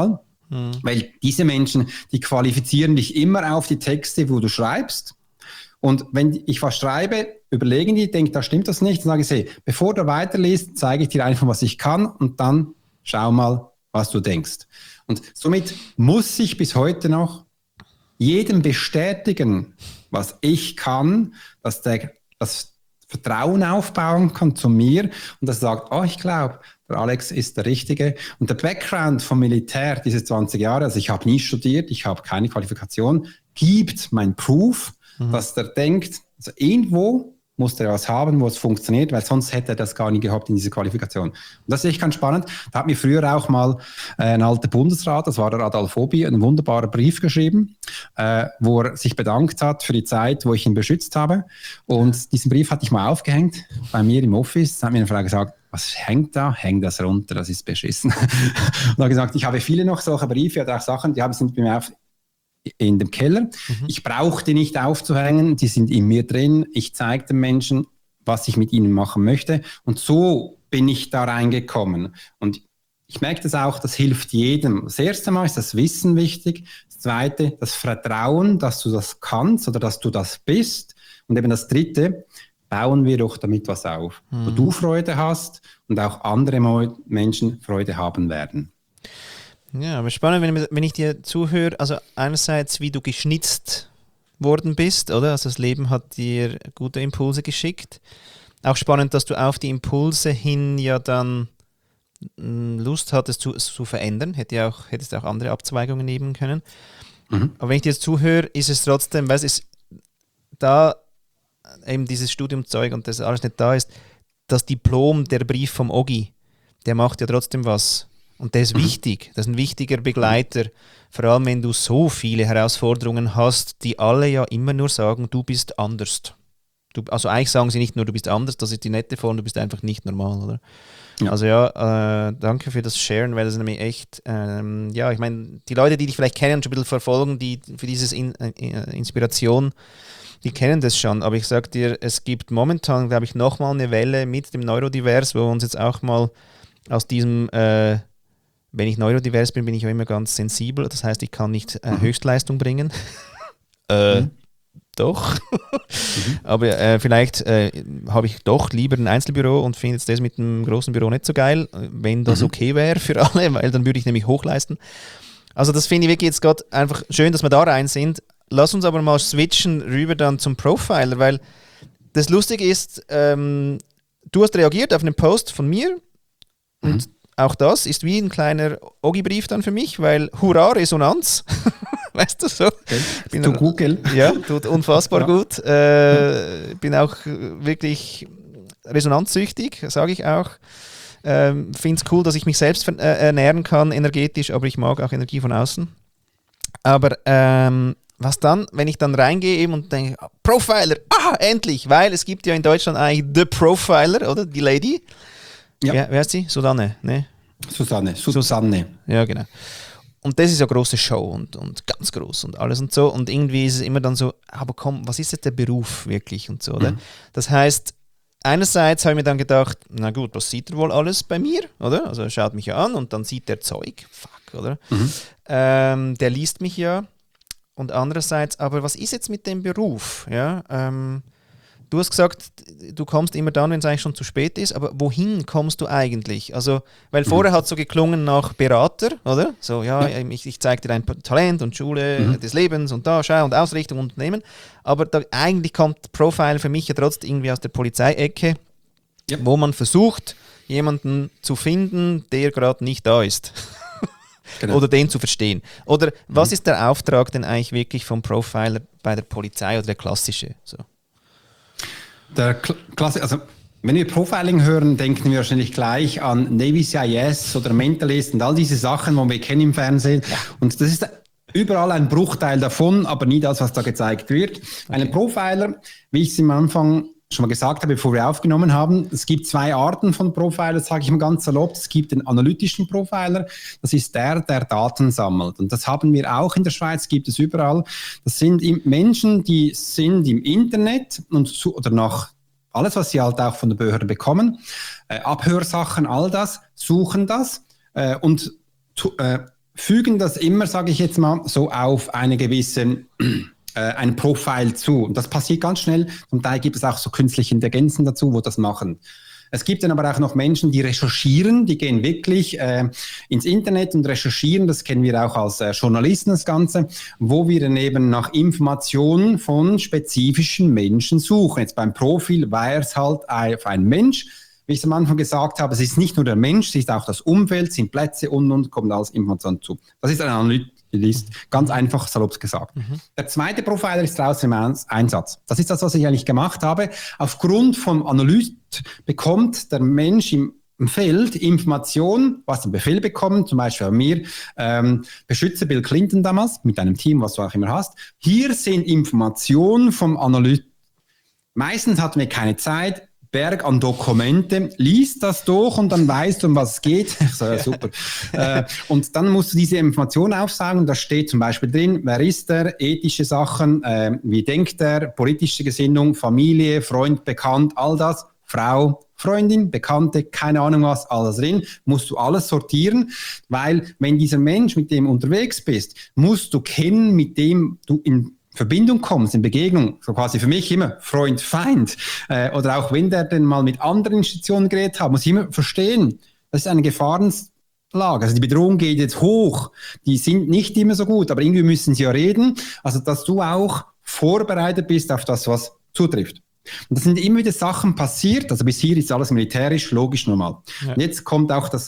Mhm. Weil diese Menschen, die qualifizieren dich immer auf die Texte, wo du schreibst. Und wenn ich was schreibe, überlegen die, denken, da stimmt das nicht, dann sage ich, hey, bevor du weiterliest, zeige ich dir einfach, was ich kann und dann schau mal, was du denkst. Und somit muss ich bis heute noch jedem bestätigen, was ich kann, dass der das Vertrauen aufbauen kann zu mir und das sagt, oh, ich glaube, der Alex ist der Richtige. Und der Background vom Militär, diese zwanzig Jahre, also ich habe nie studiert, ich habe keine Qualifikation, gibt mein Proof, mhm. dass der denkt, also irgendwo muss er was haben, wo es funktioniert, weil sonst hätte er das gar nie gehabt in dieser Qualifikation. Und das ist echt ganz spannend. Da hat mir früher auch mal äh, ein alter Bundesrat, das war der Adolf Obi, einen wunderbaren Brief geschrieben, äh, wo er sich bedankt hat für die Zeit, wo ich ihn beschützt habe. Und diesen Brief hatte ich mal aufgehängt bei mir im Office. Da hat mir eine Frau gesagt, was hängt da? Hängt das runter, das ist beschissen. Und er hat gesagt, ich habe viele noch solche Briefe oder auch Sachen, die haben sind bei mir auf in dem Keller. Mhm. Ich brauche die nicht aufzuhängen, die sind in mir drin. Ich zeige den Menschen, was ich mit ihnen machen möchte. Und so bin ich da reingekommen. Und ich merke das auch, das hilft jedem. Das erste Mal ist das Wissen wichtig. Das zweite, das Vertrauen, dass du das kannst oder dass du das bist. Und eben das dritte, bauen wir doch damit was auf, mhm. wo du Freude hast und auch andere Menschen Freude haben werden. Ja, aber spannend, wenn, wenn ich dir zuhöre, also einerseits, wie du geschnitzt worden bist, oder? Also das Leben hat dir gute Impulse geschickt. Auch spannend, dass du auf die Impulse hin ja dann Lust hattest zu, zu verändern. Hätte ja auch, hättest auch andere Abzweigungen nehmen können. Mhm. Aber wenn ich dir jetzt zuhöre, ist es trotzdem, weil es ist da eben dieses Studiumzeug und das alles nicht da ist, das Diplom, der Brief vom Ogi, der macht ja trotzdem was. Und der ist mhm. wichtig, das ist ein wichtiger Begleiter, vor allem wenn du so viele Herausforderungen hast, die alle ja immer nur sagen, du bist anders. Du, also eigentlich sagen sie nicht nur, du bist anders, das ist die nette Form, du bist einfach nicht normal, oder? Ja. Also ja, äh, danke für das Sharen, weil das ist nämlich echt, ähm, ja, ich meine, die Leute, die dich vielleicht kennen und schon ein bisschen verfolgen, die für diese In- äh, Inspiration, die kennen das schon, aber ich sag dir, es gibt momentan, glaube ich, nochmal eine Welle mit dem Neurodivers, wo wir uns jetzt auch mal aus diesem äh, wenn ich neurodivers bin, bin ich auch immer ganz sensibel. Das heißt, ich kann nicht äh, Höchstleistung bringen. äh, mhm. Doch. mhm. Aber äh, vielleicht äh, habe ich doch lieber ein Einzelbüro und finde jetzt das mit einem großen Büro nicht so geil, wenn das mhm. okay wäre für alle, weil dann würde ich nämlich hochleisten. Also das finde ich wirklich jetzt gerade einfach schön, dass wir da rein sind. Lass uns aber mal switchen rüber dann zum Profiler, weil das Lustige ist, ähm, du hast reagiert auf einen Post von mir und mhm. auch das ist wie ein kleiner Ogi-Brief dann für mich, weil hurra, Resonanz. Weißt du so? Okay. Bin du gut, gell? Ja, tut unfassbar ja. gut. Äh, bin auch wirklich resonanzsüchtig, sage ich auch. Ähm, finde es cool, dass ich mich selbst äh, ernähren kann, energetisch, aber ich mag auch Energie von außen. Aber ähm, was dann, wenn ich dann reingehe eben und denke, oh, Profiler, ah, endlich, weil es gibt ja in Deutschland eigentlich The Profiler, oder? Die Lady. Ja. Wer, wer ist sie? Susanne, ne? Susanne, Susanne. Ja, genau. Und das ist ja eine große Show und, und ganz groß und alles und so. Und irgendwie ist es immer dann so, aber komm, was ist jetzt der Beruf wirklich und so, oder? Mhm. Das heißt, einerseits habe ich mir dann gedacht, na gut, was sieht er wohl alles bei mir, oder? Also er schaut mich ja an und dann sieht der Zeug, fuck, oder? Mhm. Ähm, der liest mich ja. Und andererseits, aber was ist jetzt mit dem Beruf, ja? Ähm, Du hast gesagt, du kommst immer dann, wenn es eigentlich schon zu spät ist, aber wohin kommst du eigentlich? Also, weil mhm. vorher hat es so geklungen nach Berater, oder? So, ja, ja. ich, ich zeige dir dein Talent und Schule mhm. des Lebens und da, schau und Ausrichtung und Unternehmen. Aber da, eigentlich kommt Profile für mich ja trotzdem irgendwie aus der Polizeiecke, ja. wo man versucht, jemanden zu finden, der gerade nicht da ist. Genau. Oder den zu verstehen. Oder was mhm. ist der Auftrag denn eigentlich wirklich vom Profiler bei der Polizei oder der klassische? So. Der Klasse, also wenn wir Profiling hören, denken wir wahrscheinlich gleich an Navy C I S oder Mentalist und all diese Sachen, die wir kennen im Fernsehen. Ja. Und das ist überall ein Bruchteil davon, aber nie das, was da gezeigt wird. Okay. Einen Profiler, wie ich es am Anfang schon mal gesagt habe, bevor wir aufgenommen haben, es gibt zwei Arten von Profiler, sage ich mal ganz salopp. Es gibt den analytischen Profiler, das ist der, der Daten sammelt. Und das haben wir auch in der Schweiz, gibt es überall. Das sind Menschen, die sind im Internet und zu, oder nach alles, was sie halt auch von der Behörde bekommen, äh, Abhörsachen, all das, suchen das äh, und tu, äh, fügen das immer, sage ich jetzt mal, so auf eine gewisse, äh, ein Profil zu. Und das passiert ganz schnell. Zum Teil gibt es auch so künstliche Intelligenzen dazu, wo das machen. Es gibt dann aber auch noch Menschen, die recherchieren, die gehen wirklich äh, ins Internet und recherchieren, das kennen wir auch als äh, Journalisten das Ganze, wo wir dann eben nach Informationen von spezifischen Menschen suchen. Jetzt beim Profil wäre es halt auf ein Mensch, wie ich es am Anfang gesagt habe, es ist nicht nur der Mensch, es ist auch das Umfeld, sind Plätze und und kommt alles Informationen zu. Das ist ein Analyst, ganz einfach salopp gesagt. Mhm. Der zweite Profiler ist draußen im Einsatz. Das ist das, was ich eigentlich gemacht habe. Aufgrund vom Analyst bekommt der Mensch im im Feld Informationen, was den Befehl bekommen, zum Beispiel bei mir, ähm, beschütze Bill Clinton damals, mit einem Team, was du auch immer hast. Hier sind Informationen vom Analyst. Meistens hatten wir keine Zeit, Berg an Dokumente, liest das durch und dann weißt du, um was es geht. Ich so, ja, super. äh, und dann musst du diese Informationen aufsagen. Da steht zum Beispiel drin, wer ist er, ethische Sachen, äh, wie denkt er, politische Gesinnung, Familie, Freund, Bekannt, all das, Frau, Freundin, Bekannte, keine Ahnung was, alles drin, musst du alles sortieren, weil wenn dieser Mensch, mit dem du unterwegs bist, musst du kennen, mit dem du in Verbindung kommst, in Begegnung, so quasi für mich immer Freund, Feind, äh, oder auch wenn der denn mal mit anderen Institutionen geredet hat, muss ich immer verstehen, das ist eine Gefahrenlage, also die Bedrohung geht jetzt hoch, die sind nicht immer so gut, aber irgendwie müssen sie ja reden, also dass du auch vorbereitet bist auf das, was zutrifft. Und das sind immer wieder Sachen passiert, also bis hier ist alles militärisch, logisch, normal. Ja. Und jetzt kommt auch das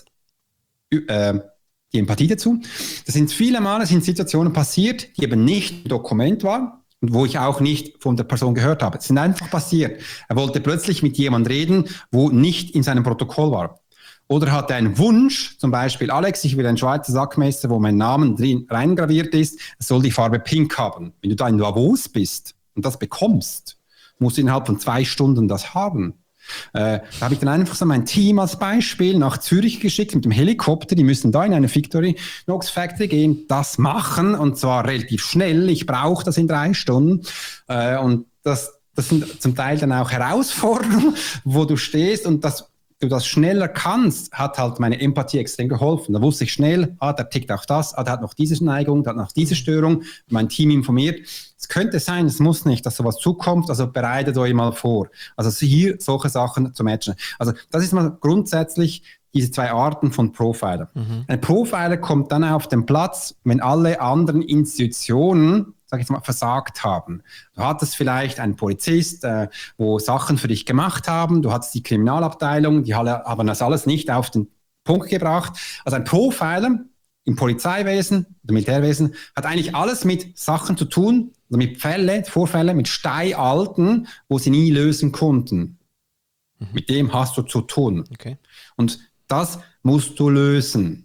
äh, die Empathie dazu. Das sind viele Male sind Situationen passiert, die eben nicht im Dokument waren und wo ich auch nicht von der Person gehört habe. Es sind einfach passiert. Er wollte plötzlich mit jemandem reden, wo nicht in seinem Protokoll war. Oder hatte einen Wunsch, zum Beispiel, Alex, ich will ein Schweizer Sackmesser, wo mein Name drin reingraviert ist, es soll die Farbe Pink haben. Wenn du da in Davos bist und das bekommst, musst du innerhalb von zwei Stunden das haben. Äh, da habe ich dann einfach so mein Team als Beispiel nach Zürich geschickt mit dem Helikopter. Die müssen da in eine Victorinox Factory gehen, das machen und zwar relativ schnell. Ich brauche das in drei Stunden. Äh, und das, das sind zum Teil dann auch Herausforderungen, wo du stehst und das du das schneller kannst, hat halt meine Empathie extrem geholfen. Da wusste ich schnell, ah, der tickt auch das, ah, der hat noch diese Neigung, der hat noch diese Störung, mein Team informiert. Es könnte sein, es muss nicht, dass sowas zukommt, also bereitet euch mal vor. Also hier solche Sachen zu matchen. Also das ist mal grundsätzlich diese zwei Arten von Profiler. Mhm. Ein Profiler kommt dann auf den Platz, wenn alle anderen Institutionen, sag ich mal, versagt haben. Du hattest vielleicht einen Polizist, äh, wo Sachen für dich gemacht haben, du hattest die Kriminalabteilung, die haben das alles nicht auf den Punkt gebracht. Also ein Profiler im Polizeiwesen, im Militärwesen, hat eigentlich alles mit Sachen zu tun, also mit Fällen, Vorfällen, mit Steinalten, wo sie nie lösen konnten. Mhm. Mit dem hast du zu tun. Okay. Und das musst du lösen.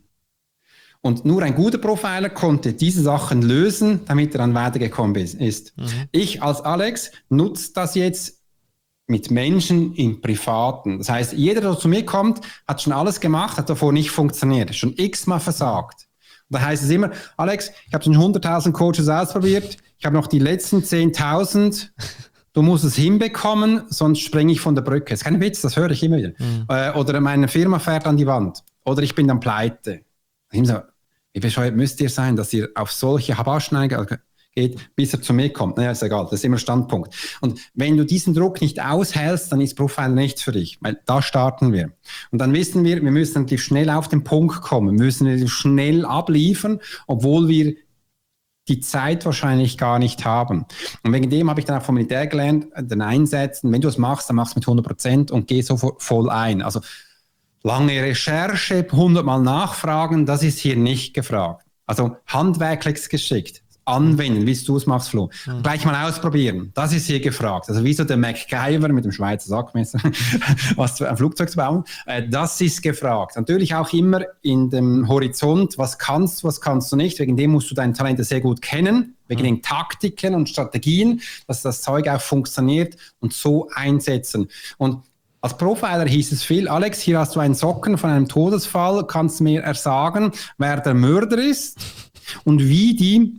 Und nur ein guter Profiler konnte diese Sachen lösen, damit er dann weitergekommen ist. Mhm. Ich als Alex nutze das jetzt mit Menschen im Privaten. Das heißt, jeder, der zu mir kommt, hat schon alles gemacht, hat davor nicht funktioniert, schon x-mal versagt. Und da heißt es immer, Alex, ich habe schon hunderttausend Coaches ausprobiert, ich habe noch die letzten zehntausend, du musst es hinbekommen, sonst springe ich von der Brücke. Das ist kein Witz, das höre ich immer wieder. Mhm. Äh, oder meine Firma fährt an die Wand. Oder ich bin dann pleite. Ich so, wie bescheuert müsst ihr sein, dass ihr auf solche Habaschen geht, bis er zu mir kommt. Naja, ist egal, das ist immer Standpunkt. Und wenn du diesen Druck nicht aushältst, dann ist Profiler nichts für dich, weil da starten wir. Und dann wissen wir, wir müssen natürlich schnell auf den Punkt kommen, wir müssen schnell abliefern, obwohl wir die Zeit wahrscheinlich gar nicht haben. Und wegen dem habe ich dann auch vom Militär gelernt, den Einsätzen, wenn du es machst, dann machst du mit hundert Prozent und geh so voll ein. Also lange Recherche, hundertmal nachfragen, das ist hier nicht gefragt. Also handwerklich geschickt, anwenden, wie du es machst, Flo. Mhm. Gleich mal ausprobieren, das ist hier gefragt. Also wie so der MacGyver mit dem Schweizer Sackmesser, was ein Flugzeug zu bauen, äh, das ist gefragt. Natürlich auch immer in dem Horizont, was kannst du, was kannst du nicht. Wegen dem musst du deine Talente sehr gut kennen, wegen mhm. den Taktiken und Strategien, dass das Zeug auch funktioniert und so einsetzen. Und als Profiler hieß es viel, Alex, hier hast du einen Socken von einem Todesfall, kannst du mir ersagen, wer der Mörder ist und wie die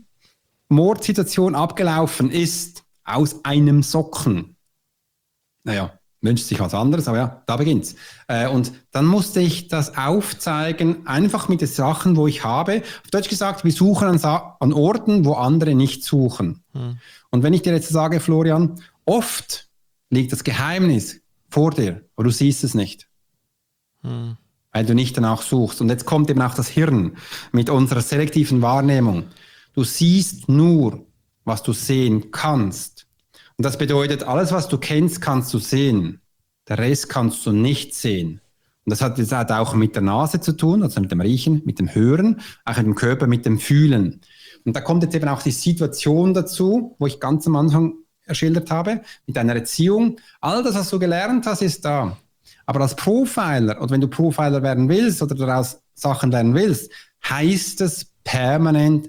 Mordsituation abgelaufen ist aus einem Socken. Naja, wünscht sich was anderes, aber ja, da beginnt's. Äh, und dann musste ich das aufzeigen, einfach mit den Sachen, wo ich habe. Auf Deutsch gesagt, wir suchen an, Sa- an Orten, wo andere nicht suchen. Hm. Und wenn ich dir jetzt sage, Florian, oft liegt das Geheimnis vor dir, aber du siehst es nicht. Hm. Weil du nicht danach suchst. Und jetzt kommt eben auch das Hirn mit unserer selektiven Wahrnehmung. Du siehst nur, was du sehen kannst. Und das bedeutet, alles, was du kennst, kannst du sehen. Der Rest kannst du nicht sehen. Und das hat jetzt auch mit der Nase zu tun, also mit dem Riechen, mit dem Hören, auch mit dem Körper, mit dem Fühlen. Und da kommt jetzt eben auch die Situation dazu, wo ich ganz am Anfang erschildert habe, mit deiner Erziehung. All das, was du gelernt hast, ist da. Aber als Profiler, oder wenn du Profiler werden willst oder daraus Sachen lernen willst, heißt es permanent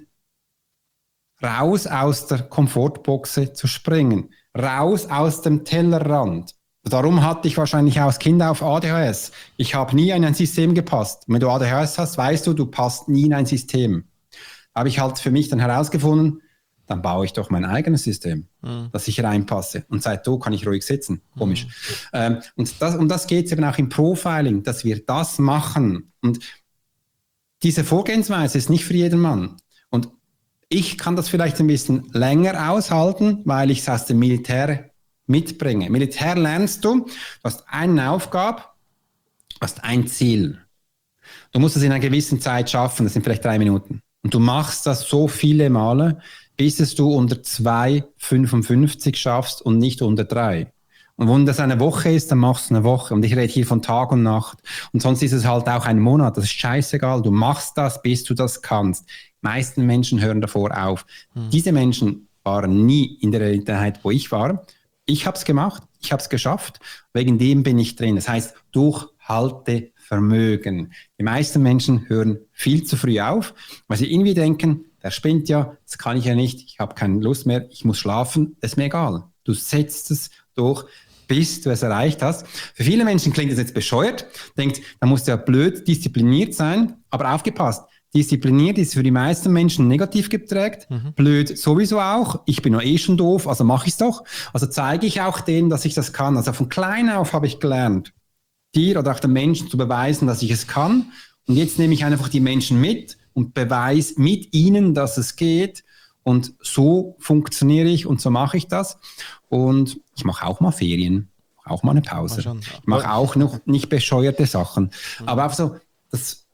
raus aus der Komfortboxe zu springen, raus aus dem Tellerrand. Darum hatte ich wahrscheinlich auch als Kind auf A D H S. Ich habe nie in ein System gepasst. Und wenn du A D H S hast, weißt du, du passt nie in ein System. Da habe ich halt für mich dann herausgefunden, dann baue ich doch mein eigenes System, mhm. dass ich reinpasse. Und seit da kann ich ruhig sitzen. Komisch. Mhm. Ähm, und das, um das geht es eben auch im Profiling, dass wir das machen. Und diese Vorgehensweise ist nicht für jeden Mann. Und ich kann das vielleicht ein bisschen länger aushalten, weil ich es aus dem Militär mitbringe. Militär lernst du, du hast eine Aufgabe, du hast ein Ziel. Du musst es in einer gewissen Zeit schaffen, das sind vielleicht drei Minuten. Und du machst das so viele Male, bis es du unter zwei Komma fünfundfünfzig schaffst und nicht unter drei. Und wenn das eine Woche ist, dann machst du eine Woche. Und ich rede hier von Tag und Nacht. Und sonst ist es halt auch ein Monat. Das ist scheißegal. Du machst das, bis du das kannst. Die meisten Menschen hören davor auf. Hm. Diese Menschen waren nie in der Realität, wo ich war. Ich habe es gemacht. Ich habe es geschafft. Wegen dem bin ich drin. Das heißt, Durchhaltevermögen. Die meisten Menschen hören viel zu früh auf, weil sie irgendwie denken, der spinnt ja, das kann ich ja nicht, ich habe keine Lust mehr, ich muss schlafen, das ist mir egal. Du setzt es durch, bis du es erreicht hast. Für viele Menschen klingt das jetzt bescheuert, denkt, da musst du ja blöd diszipliniert sein, aber aufgepasst, diszipliniert ist für die meisten Menschen negativ geprägt, mhm. blöd sowieso auch, ich bin ja eh schon doof, also mache ich es doch. Also zeige ich auch denen, dass ich das kann. Also von klein auf habe ich gelernt, dir oder auch den Menschen zu beweisen, dass ich es kann. Und jetzt nehme ich einfach die Menschen mit und beweise mit ihnen, dass es geht. Und so funktioniere ich und so mache ich das. Und ich mache auch mal Ferien, auch mal eine Pause. Ich mache auch noch nicht bescheuerte Sachen. Aber auch so, das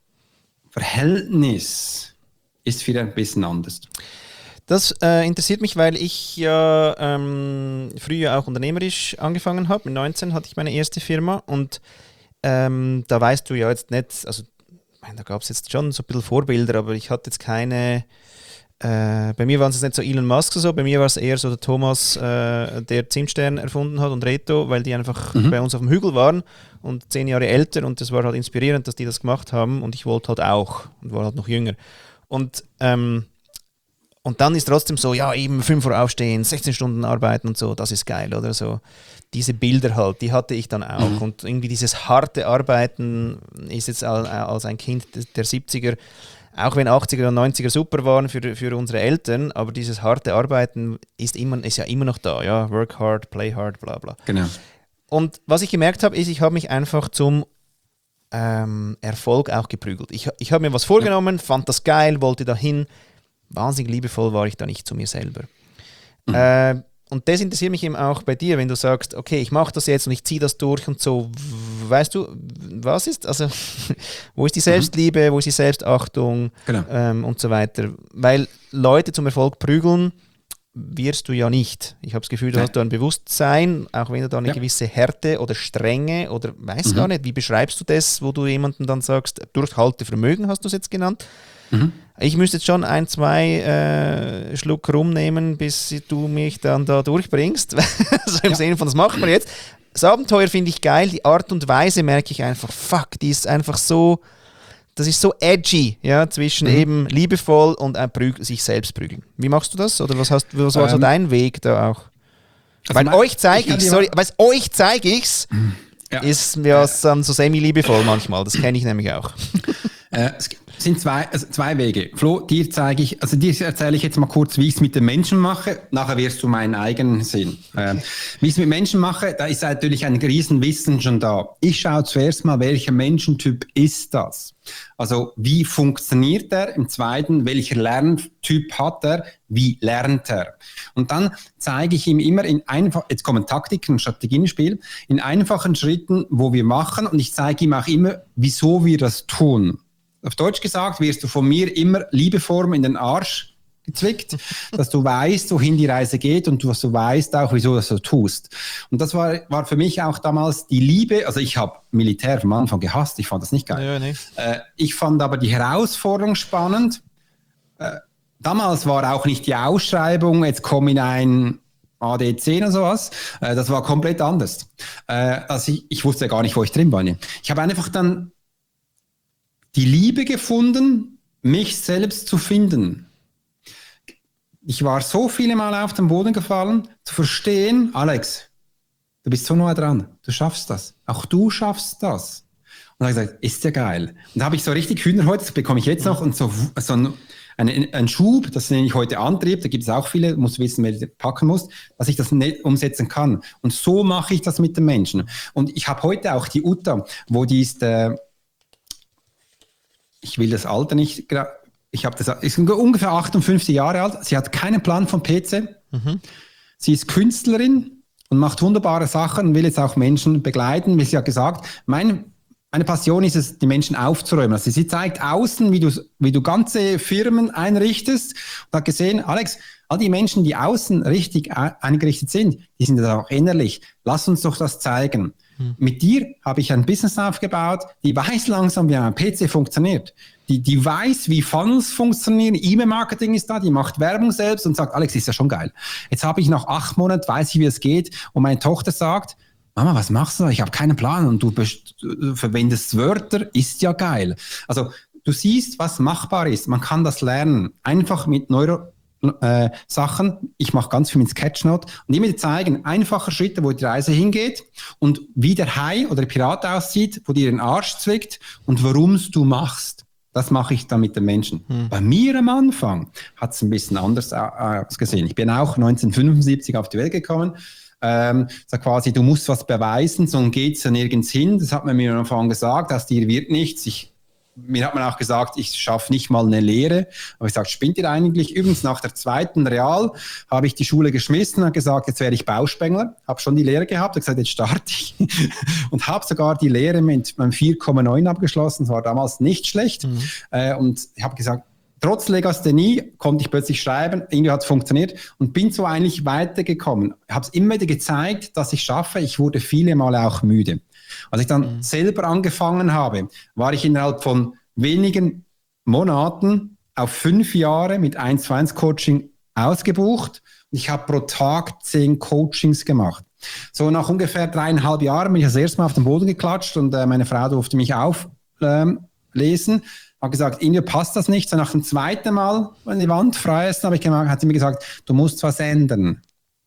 Verhältnis ist wieder ein bisschen anders. Das äh, interessiert mich, weil ich ja ähm, früher auch unternehmerisch angefangen habe. Mit neunzehn hatte ich meine erste Firma und ähm, da weißt du ja jetzt nicht, also ich meine, da gab es jetzt schon so ein bisschen Vorbilder, aber ich hatte jetzt keine, äh, bei mir waren es nicht so Elon Musk so, bei mir war es eher so der Thomas, äh, der Zimtstern erfunden hat und Reto, weil die einfach mhm. bei uns auf dem Hügel waren und zehn Jahre älter und das war halt inspirierend, dass die das gemacht haben und ich wollte halt auch und war halt noch jünger. Und, ähm, und dann ist trotzdem so, ja eben fünf Uhr aufstehen, sechzehn Stunden arbeiten und so, das ist geil oder so. Diese Bilder halt, die hatte ich dann auch. Mhm. Und irgendwie dieses harte Arbeiten ist jetzt als ein Kind der siebziger, auch wenn achtziger und neunziger super waren für, für unsere Eltern, aber dieses harte Arbeiten ist, immer, ist ja immer noch da. Ja? Work hard, play hard, bla bla. Genau. Und was ich gemerkt habe, ist, ich habe mich einfach zum ähm, Erfolg auch geprügelt. Ich, ich habe mir was vorgenommen, ja. fand das geil, wollte dahin. Wahnsinnig liebevoll war ich da nicht zu mir selber. Mhm. Äh, Und das interessiert mich eben auch bei dir, wenn du sagst, okay, ich mache das jetzt und ich ziehe das durch und so. Weißt du, was ist, also wo ist die Selbstliebe, mhm. wo ist die Selbstachtung genau. ähm, und so weiter. Weil Leute zum Erfolg prügeln wirst du ja nicht. Ich habe das Gefühl, du ja. hast da ein Bewusstsein, auch wenn du da eine ja. gewisse Härte oder Strenge oder weiß mhm. gar nicht, wie beschreibst du das, wo du jemandem dann sagst, Durchhaltevermögen hast du es jetzt genannt. Mhm. Ich müsste jetzt schon ein, zwei äh, Schluck rumnehmen, bis du mich dann da durchbringst. Also im ja. Sinne von, das machen wir jetzt. Das Abenteuer finde ich geil, die Art und Weise merke ich einfach, fuck, die ist einfach so, das ist so edgy, ja, zwischen mhm. eben liebevoll und ein Prügel, sich selbst prügeln. Wie machst du das? Oder was, hast, was war ähm, so dein Weg da auch? Also weil mein, euch zeige ich, ich sorry, weil euch zeige ich's, ja. ist ja dann so semi-liebevoll manchmal, das kenne ich nämlich auch. Äh, es, sind zwei, also zwei Wege. Flo, dir zeige ich, also dir erzähle ich jetzt mal kurz, wie ich es mit den Menschen mache. Nachher wirst du meinen eigenen sehen. Okay. Äh, wie ich es mit Menschen mache, da ist natürlich ein Riesenwissen schon da. Ich schaue zuerst mal, welcher Menschentyp ist das? Also wie funktioniert er? Im Zweiten, welcher Lerntyp hat er? Wie lernt er? Und dann zeige ich ihm immer in einfach, jetzt kommen Taktiken und Strategien ins Spiel, in einfachen Schritten, wo wir machen, und ich zeige ihm auch immer, wieso wir das tun. Auf Deutsch gesagt, wirst du von mir immer Liebeform in den Arsch gezwickt, dass du weißt, wohin die Reise geht und dass du weißt auch, wieso du das so tust. Und das war, war für mich auch damals die Liebe, also ich habe Militär vom Anfang gehasst, ich fand das nicht geil. Ja, nee. äh, ich fand aber die Herausforderung spannend. Äh, damals war auch nicht die Ausschreibung, jetzt komm in ein A D zehn oder sowas, äh, das war komplett anders. Äh, also ich, ich wusste ja gar nicht, wo ich drin war. Ich habe einfach dann die Liebe gefunden, mich selbst zu finden. Ich war so viele Mal auf den Boden gefallen, zu verstehen, Alex, du bist so nah dran, du schaffst das. Auch du schaffst das. Und da habe ich gesagt, ist ja geil. Und da habe ich so richtig Hühnerhäute, das bekomme ich jetzt noch, und so, so ein, ein, ein Schub, das nenne ich heute Antrieb, da gibt es auch viele, du musst wissen, wer du packen musst, dass ich das nicht umsetzen kann. Und so mache ich das mit den Menschen. Und ich habe heute auch die Uta, wo die ist, äh, ich will das Alter nicht, ich habe das, ist ungefähr achtundfünfzig Jahre alt, sie hat keinen Plan vom P C, mhm. Sie ist Künstlerin und macht wunderbare Sachen und will jetzt auch Menschen begleiten, wie sie hat gesagt, mein, meine Passion ist es, die Menschen aufzuräumen. Also sie zeigt außen, wie du, wie du ganze Firmen einrichtest, und hat gesehen, Alex, all die Menschen, die außen richtig eingerichtet sind, die sind das auch innerlich. Lass uns doch das zeigen. Hm. Mit dir habe ich ein Business aufgebaut, die weiß langsam, wie ein P C funktioniert. Die, die weiß, wie Funnels funktionieren, E-Mail-Marketing ist da, die macht Werbung selbst und sagt, Alex, ist ja schon geil. Jetzt habe ich nach acht Monaten, weiß ich, wie es geht, und meine Tochter sagt, Mama, was machst du? Ich habe keinen Plan und du, du verwendest Wörter, ist ja geil. Also du siehst, was machbar ist. Man kann das lernen, einfach mit Neuro Äh, Sachen. Ich mache ganz viel mit Sketchnote und immer zeigen, einfache Schritte, wo die Reise hingeht und wie der Hai oder der Pirat aussieht, wo dir den Arsch zwickt und warum es du machst. Das mache ich dann mit den Menschen. Hm. Bei mir am Anfang hat es ein bisschen anders ausgesehen. Ich bin auch neunzehnhundertfünfundsiebzig auf die Welt gekommen. Ähm, so quasi, du musst was beweisen, sonst geht's ja nirgends hin. Das hat man mir am Anfang gesagt, aus dir wird nichts. Ich Mir hat man auch gesagt, ich schaffe nicht mal eine Lehre. Aber ich sage, spinnt ihr eigentlich? Übrigens nach der zweiten Real habe ich die Schule geschmissen und gesagt, jetzt werde ich Bauspengler. Habe schon die Lehre gehabt, habe gesagt, jetzt starte ich. Und habe sogar die Lehre mit meinem vier Komma neun abgeschlossen. Das war damals nicht schlecht. Mhm. Äh, und ich habe gesagt, trotz Legasthenie konnte ich plötzlich schreiben, irgendwie hat es funktioniert und bin so eigentlich weitergekommen. Ich habe es immer wieder gezeigt, dass ich schaffe. Ich wurde viele Male auch müde. Als ich dann mhm. selber angefangen habe, war ich innerhalb von wenigen Monaten auf fünf Jahre mit eins zu eins Coaching ausgebucht. Ich habe pro Tag zehn Coachings gemacht. So nach ungefähr dreieinhalb Jahren bin ich das erste Mal auf den Boden geklatscht und äh, meine Frau durfte mich auflesen. Ähm, habe gesagt, irgendwie passt das nicht. So nach dem zweiten Mal, wenn die Wand frei ist, habe ich gemacht, hat sie mir gesagt, du musst was ändern.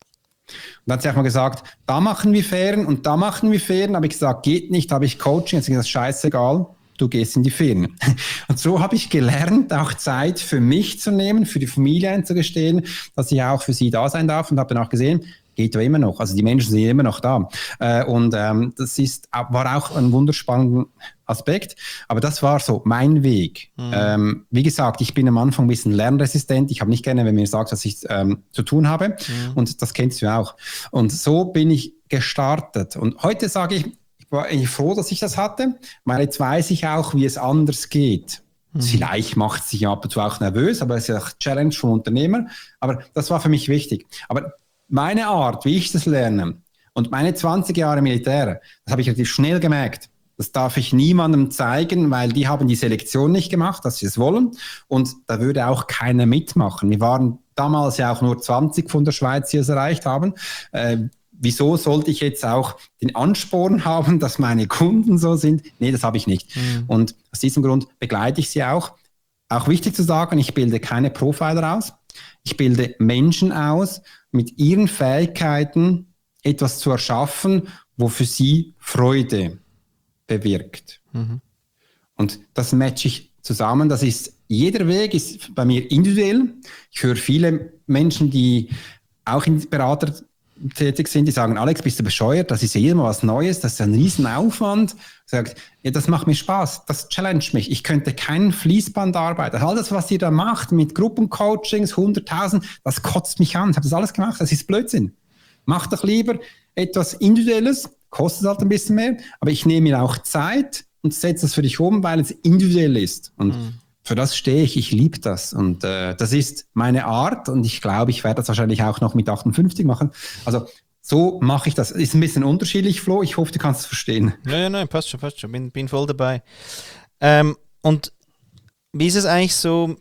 Und dann hat sie auch mal gesagt, da machen wir Ferien und da machen wir Ferien. Habe ich gesagt, geht nicht, habe ich Coaching. Hat sie gesagt, scheißegal, du gehst in die Ferien. Und so habe ich gelernt, auch Zeit für mich zu nehmen, für die Familie einzugestehen, dass ich auch für sie da sein darf, und habe dann auch gesehen, geht ja immer noch. Also die Menschen sind immer noch da. Äh, und ähm, das ist, war auch ein wunderspannender Aspekt. Aber das war so mein Weg. Mhm. Ähm, wie gesagt, ich bin am Anfang ein bisschen lernresistent. Ich habe nicht gerne, wenn mir sagt, was ich ähm, zu tun habe. Mhm. Und das kennst du auch. Und so bin ich gestartet. Und heute sage ich, ich war eigentlich froh, dass ich das hatte, weil jetzt weiß ich auch, wie es anders geht. Mhm. Vielleicht macht es sich ab und zu auch nervös, aber es ist ja auch Challenge vom Unternehmer. Aber das war für mich wichtig. Aber meine Art, wie ich das lerne und meine zwanzig Jahre Militär, das habe ich relativ schnell gemerkt. Das darf ich niemandem zeigen, weil die haben die Selektion nicht gemacht, dass sie es wollen. Und da würde auch keiner mitmachen. Wir waren damals ja auch nur zwanzig von der Schweiz, die es erreicht haben. Äh, wieso sollte ich jetzt auch den Ansporn haben, dass meine Kunden so sind? Nee, das habe ich nicht. Mhm. Und aus diesem Grund begleite ich sie auch. Auch wichtig zu sagen, ich bilde keine Profiler aus. Ich bilde Menschen aus, mit ihren Fähigkeiten etwas zu erschaffen, wo für sie Freude bewirkt. Mhm. Und das matche ich zusammen. Das ist, jeder Weg ist bei mir individuell. Ich höre viele Menschen, die auch in Berater tätig sind, die sagen, Alex, bist du bescheuert? Das ist ja jedes Mal was Neues, das ist ein Riesenaufwand. Sagt, ja, das macht mir Spaß, das challenge mich. Ich könnte kein Fließband arbeiten. All das, was ihr da macht mit Gruppencoachings, hunderttausend, das kotzt mich an. Ich habe das alles gemacht, das ist Blödsinn. Mach doch lieber etwas Individuelles, kostet halt ein bisschen mehr, aber ich nehme mir auch Zeit und setze das für dich um, weil es individuell ist. Und mhm. für das stehe ich, ich liebe das. Und äh, das ist meine Art und ich glaube, ich werde das wahrscheinlich auch noch mit achtundfünfzig machen. Also so mache ich das. Ist ein bisschen unterschiedlich, Flo. Ich hoffe, du kannst es verstehen. Ja, ja, nein, passt schon, passt schon. Bin, bin voll dabei. Ähm, und wie ist es eigentlich so,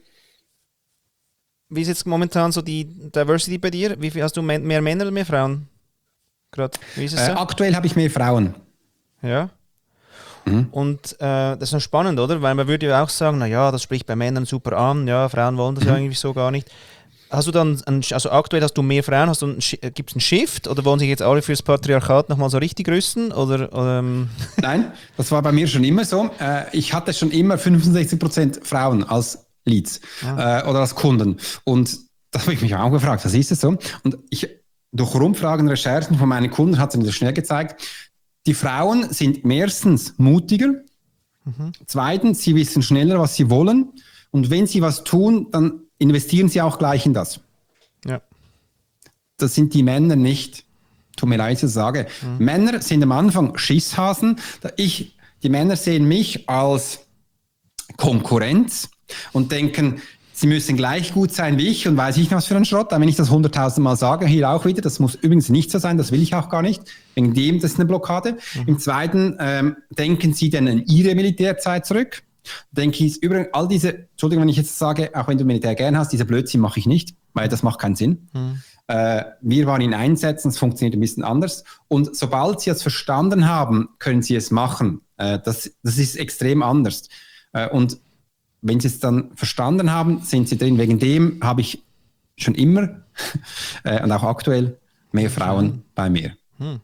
wie ist jetzt momentan so die Diversity bei dir? Wie viel, hast du mehr Männer oder mehr Frauen? Gerade, wie ist es so? Äh, aktuell habe ich mehr Frauen. Ja. Mhm. Und äh, das ist noch spannend, oder? Weil man würde ja auch sagen, naja, das spricht bei Männern super an, ja, Frauen wollen das mhm. ja eigentlich so gar nicht. Hast du dann, ein, also aktuell hast du mehr Frauen, hast du gibt es einen Shift oder wollen sich jetzt alle fürs Patriarchat nochmal so richtig rüsten? Oder, oder ähm? Nein, das war bei mir schon immer so. Äh, ich hatte schon immer fünfundsechzig Prozent Frauen als Leads ah. äh, oder als Kunden. Und da habe ich mich auch gefragt, was ist das so? Und ich, durch Rumfragen, Recherchen von meinen Kunden hat sich mir das schnell gezeigt, die Frauen sind erstens mutiger, mhm. zweitens, sie wissen schneller, was sie wollen und wenn sie was tun, dann investieren sie auch gleich in das. Ja. Das sind die Männer nicht. Tut mir leid, dass ich das sage. Mhm. Männer sind am Anfang Schisshasen. Ich, die Männer sehen mich als Konkurrenz und denken, sie müssen gleich gut sein wie ich und weiß ich noch was für ein Schrott. Wenn ich das hunderttausend Mal sage, hier auch wieder, das muss übrigens nicht so sein, das will ich auch gar nicht. Wegen dem, das ist eine Blockade. Mhm. Im Zweiten ähm, denken sie dann an ihre Militärzeit zurück. Denke ich, übrigens, all diese, Entschuldigung, wenn ich jetzt sage, auch wenn du Militär gern hast, diese Blödsinn mache ich nicht, weil das macht keinen Sinn. Mhm. Äh, wir waren in Einsätzen, es funktioniert ein bisschen anders. Und sobald sie es verstanden haben, können sie es machen. Äh, das, das ist extrem anders. Äh, und wenn sie es dann verstanden haben, sind sie drin. Wegen dem habe ich schon immer äh, und auch aktuell mehr Frauen mhm. bei mir. Mhm.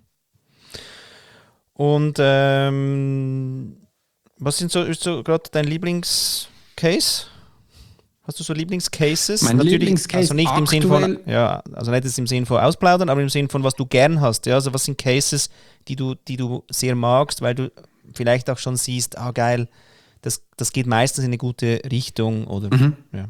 Und ähm, was sind so, so gerade dein Lieblingscase? Hast du so Lieblingscases? Mein Natürlich, Lieblingscase also nicht aktuell, im Sinn von, ja, also nicht im Sinn von Ausplaudern, aber im Sinn von was du gern hast. Ja? Also was sind Cases, die du, die du sehr magst, weil du vielleicht auch schon siehst, ah geil, das, das geht meistens in eine gute Richtung oder mhm. ja.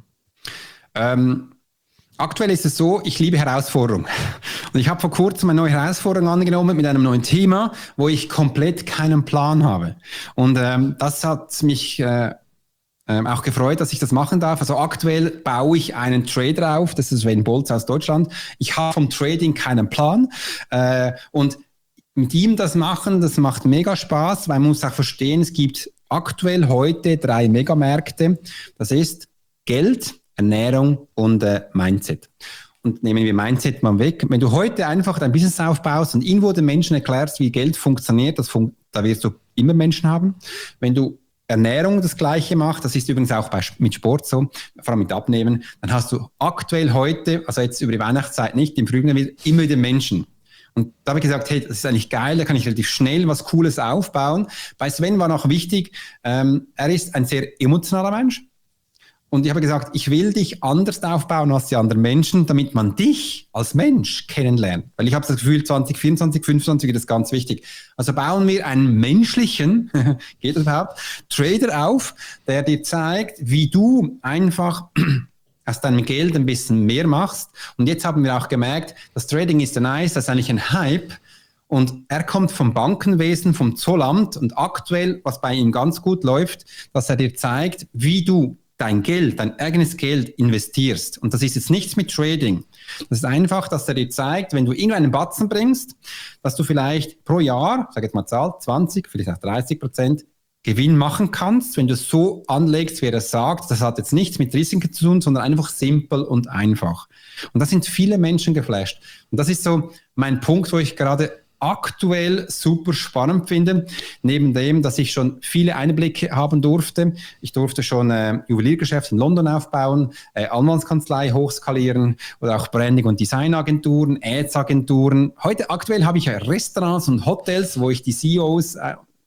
Ähm, aktuell ist es so, ich liebe Herausforderungen. Und ich habe vor kurzem eine neue Herausforderung angenommen mit einem neuen Thema, wo ich komplett keinen Plan habe. Und ähm, das hat mich äh, ähm, auch gefreut, dass ich das machen darf. Also aktuell baue ich einen Trader auf, das ist Sven Bolz aus Deutschland. Ich habe vom Trading keinen Plan. Äh, und mit ihm das machen, das macht mega Spaß, weil man muss auch verstehen, es gibt aktuell heute drei Megamärkte. Das ist Geld, Ernährung und äh, Mindset. Und nehmen wir Mindset mal weg. Wenn du heute einfach dein Business aufbaust und irgendwo den Menschen erklärst, wie Geld funktioniert, das fun- da wirst du immer Menschen haben. Wenn du Ernährung das Gleiche machst, das ist übrigens auch bei, mit Sport so, vor allem mit Abnehmen, dann hast du aktuell heute, also jetzt über die Weihnachtszeit nicht, im Frühjahr immer wieder Menschen. Und da habe ich gesagt, hey, das ist eigentlich geil, da kann ich relativ schnell was Cooles aufbauen. Bei Sven war noch wichtig, ähm, er ist ein sehr emotionaler Mensch. Und ich habe gesagt, ich will dich anders aufbauen als die anderen Menschen, damit man dich als Mensch kennenlernt. Weil ich habe das Gefühl, zwanzig vierundzwanzig, fünfundzwanzig ist das ganz wichtig. Also bauen wir einen menschlichen, geht das überhaupt, Trader auf, der dir zeigt, wie du einfach aus deinem Geld ein bisschen mehr machst. Und jetzt haben wir auch gemerkt, das Trading ist nice, das ist eigentlich ein Hype. Und er kommt vom Bankenwesen, vom Zollamt und aktuell, was bei ihm ganz gut läuft, dass er dir zeigt, wie du dein Geld, dein eigenes Geld investierst. Und das ist jetzt nichts mit Trading. Das ist einfach, dass er dir zeigt, wenn du irgendeinen Batzen bringst, dass du vielleicht pro Jahr, sag jetzt mal Zahl, zwanzig, vielleicht auch dreißig Prozent Gewinn machen kannst, wenn du es so anlegst, wie er es sagt. Das hat jetzt nichts mit Risiken zu tun, sondern einfach simpel und einfach. Und da sind viele Menschen geflasht. Und das ist so mein Punkt, wo ich gerade aktuell super spannend finde, neben dem, dass ich schon viele Einblicke haben durfte. Ich durfte schon äh, Juweliergeschäft in London aufbauen, äh, Anwaltskanzlei hochskalieren oder auch Branding- und Designagenturen, Ads-Agenturen. Heute aktuell habe ich Restaurants und Hotels, wo ich die C E Os äh,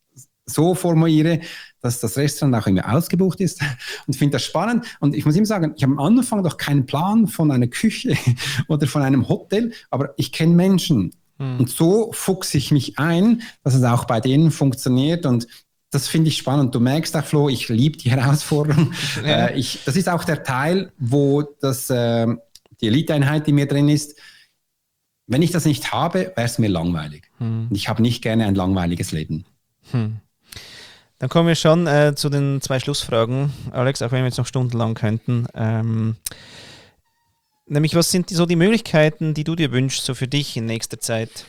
so formuliere, dass das Restaurant auch immer ausgebucht ist. Und ich finde das spannend. Und ich muss ihm sagen, ich habe am Anfang doch keinen Plan von einer Küche oder von einem Hotel, aber ich kenne Menschen. Hm. Und so fuchse ich mich ein, dass es auch bei denen funktioniert. Und das finde ich spannend. Du merkst auch, Flo, ich liebe die Herausforderung. Ja. Äh, ich, das ist auch der Teil, wo das, äh, die Eliteeinheit, die mir drin ist, wenn ich das nicht habe, wäre es mir langweilig. Hm. Und ich habe nicht gerne ein langweiliges Leben. Hm. Dann kommen wir schon äh, zu den zwei Schlussfragen, Alex, auch wenn wir jetzt noch stundenlang könnten. Ähm, nämlich, was sind die, so die Möglichkeiten, die du dir wünschst, so für dich in nächster Zeit?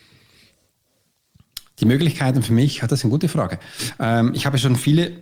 Die Möglichkeiten für mich, das ist eine gute Frage. Ähm, ich habe schon viele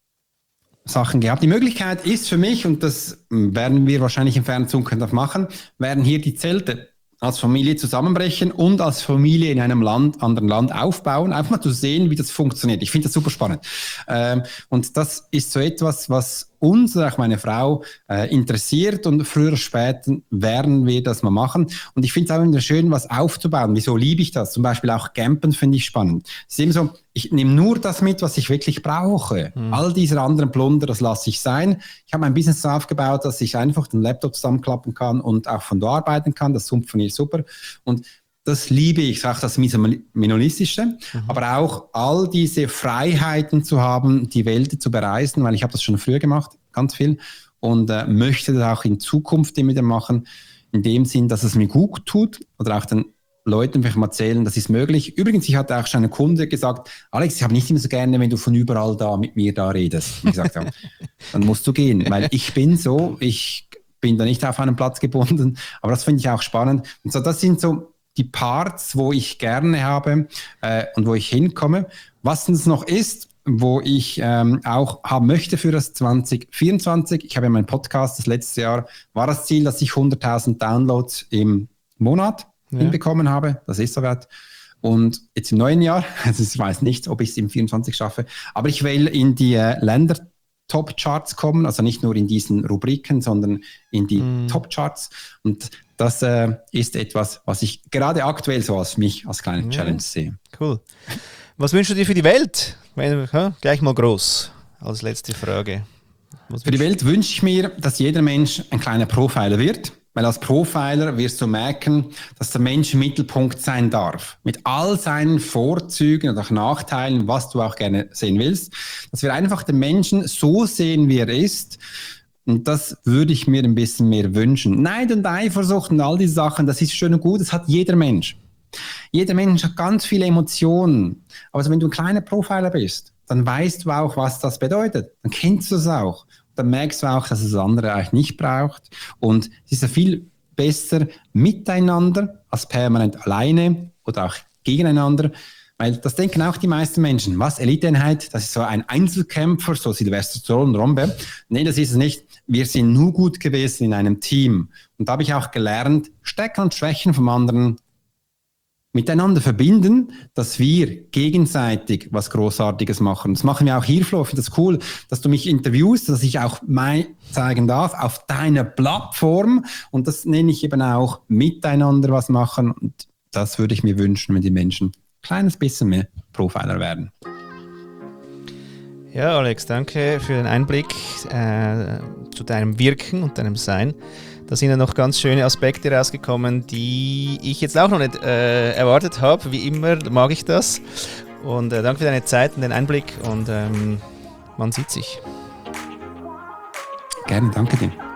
Sachen gehabt. Die Möglichkeit ist für mich, und das werden wir wahrscheinlich in ferner Zukunft machen, werden hier die Zelte als Familie zusammenbrechen und als Familie in einem Land, anderen Land aufbauen, einfach mal zu sehen, wie das funktioniert. Ich finde das super spannend. Ähm, und das ist so etwas, was uns, auch meine Frau, äh, interessiert, und früher oder später werden wir das mal machen. Und ich finde es auch immer schön, was aufzubauen. Wieso liebe ich das? Zum Beispiel auch Campen finde ich spannend. Es ist eben so, ich nehme nur das mit, was ich wirklich brauche. Mhm. All diese anderen Plunder, das lasse ich sein. Ich habe mein Business so aufgebaut, dass ich einfach den Laptop zusammenklappen kann und auch von da arbeiten kann. Das funktioniert super. Und das liebe ich, auch das Minimalistische, mhm. aber auch all diese Freiheiten zu haben, die Welt zu bereisen, weil ich habe das schon früher gemacht, ganz viel, und äh, möchte das auch in Zukunft immer wieder machen, in dem Sinn, dass es mir gut tut oder auch den Leuten vielleicht mal erzählen, das ist möglich. Übrigens, ich hatte auch schon einen Kunde gesagt, Alex, ich habe nicht immer so gerne, wenn du von überall da mit mir da redest. Und ich gesagt habe, dann musst du gehen, weil ich bin so, ich bin da nicht auf einen Platz gebunden, aber das finde ich auch spannend. Und so, das sind so die Parts, wo ich gerne habe äh, und wo ich hinkomme. Was es noch ist, wo ich ähm, auch haben möchte für das zwanzig vierundzwanzig, ich habe ja meinen Podcast, das letzte Jahr war das Ziel, dass ich hunderttausend Downloads im Monat ja. hinbekommen habe. Das ist soweit. Und jetzt im neuen Jahr, also ich weiß nicht, ob ich es im vierundzwanzig schaffe, aber ich will in die äh, Länder Top-Charts kommen, also nicht nur in diesen Rubriken, sondern in die mm. Top-Charts. Und das äh, ist etwas, was ich gerade aktuell so als mich als kleine ja. Challenge sehe. Cool. Was wünschst du dir für die Welt? Ja, gleich mal groß als letzte Frage. Was für die Welt wünsche ich mir, dass jeder Mensch ein kleiner Profiler wird. Weil als Profiler wirst du merken, dass der Mensch im Mittelpunkt sein darf. Mit all seinen Vorzügen und auch Nachteilen, was du auch gerne sehen willst. Dass wir einfach den Menschen so sehen, wie er ist. Und das würde ich mir ein bisschen mehr wünschen. Neid und Eifersucht und all diese Sachen, das ist schön und gut, das hat jeder Mensch. Jeder Mensch hat ganz viele Emotionen. Aber also wenn du ein kleiner Profiler bist, dann weißt du auch, was das bedeutet. Dann kennst du es auch. Dann merkst du auch, dass es das andere eigentlich nicht braucht. Und es ist ja viel besser miteinander als permanent alleine oder auch gegeneinander. Weil das denken auch die meisten Menschen. Was, Eliteeinheit? Das ist so ein Einzelkämpfer, so Sylvester Stallone, Rombe. Nee, das ist es nicht. Wir sind nur gut gewesen in einem Team. Und da habe ich auch gelernt, Stärken und Schwächen vom anderen miteinander verbinden, dass wir gegenseitig was Großartiges machen. Das machen wir auch hier, Flo. Ich finde das cool, dass du mich interviewst, dass ich auch mein zeigen darf auf deiner Plattform. Und das nenne ich eben auch miteinander was machen. Und das würde ich mir wünschen, wenn die Menschen ein kleines bisschen mehr Profiler werden. Ja, Alex, danke für den Einblick äh, zu deinem Wirken und deinem Sein. Da sind ja noch ganz schöne Aspekte rausgekommen, die ich jetzt auch noch nicht äh, erwartet habe. Wie immer mag ich das. Und äh, danke für deine Zeit und den Einblick. Und ähm, man sieht sich. Gerne, danke dir.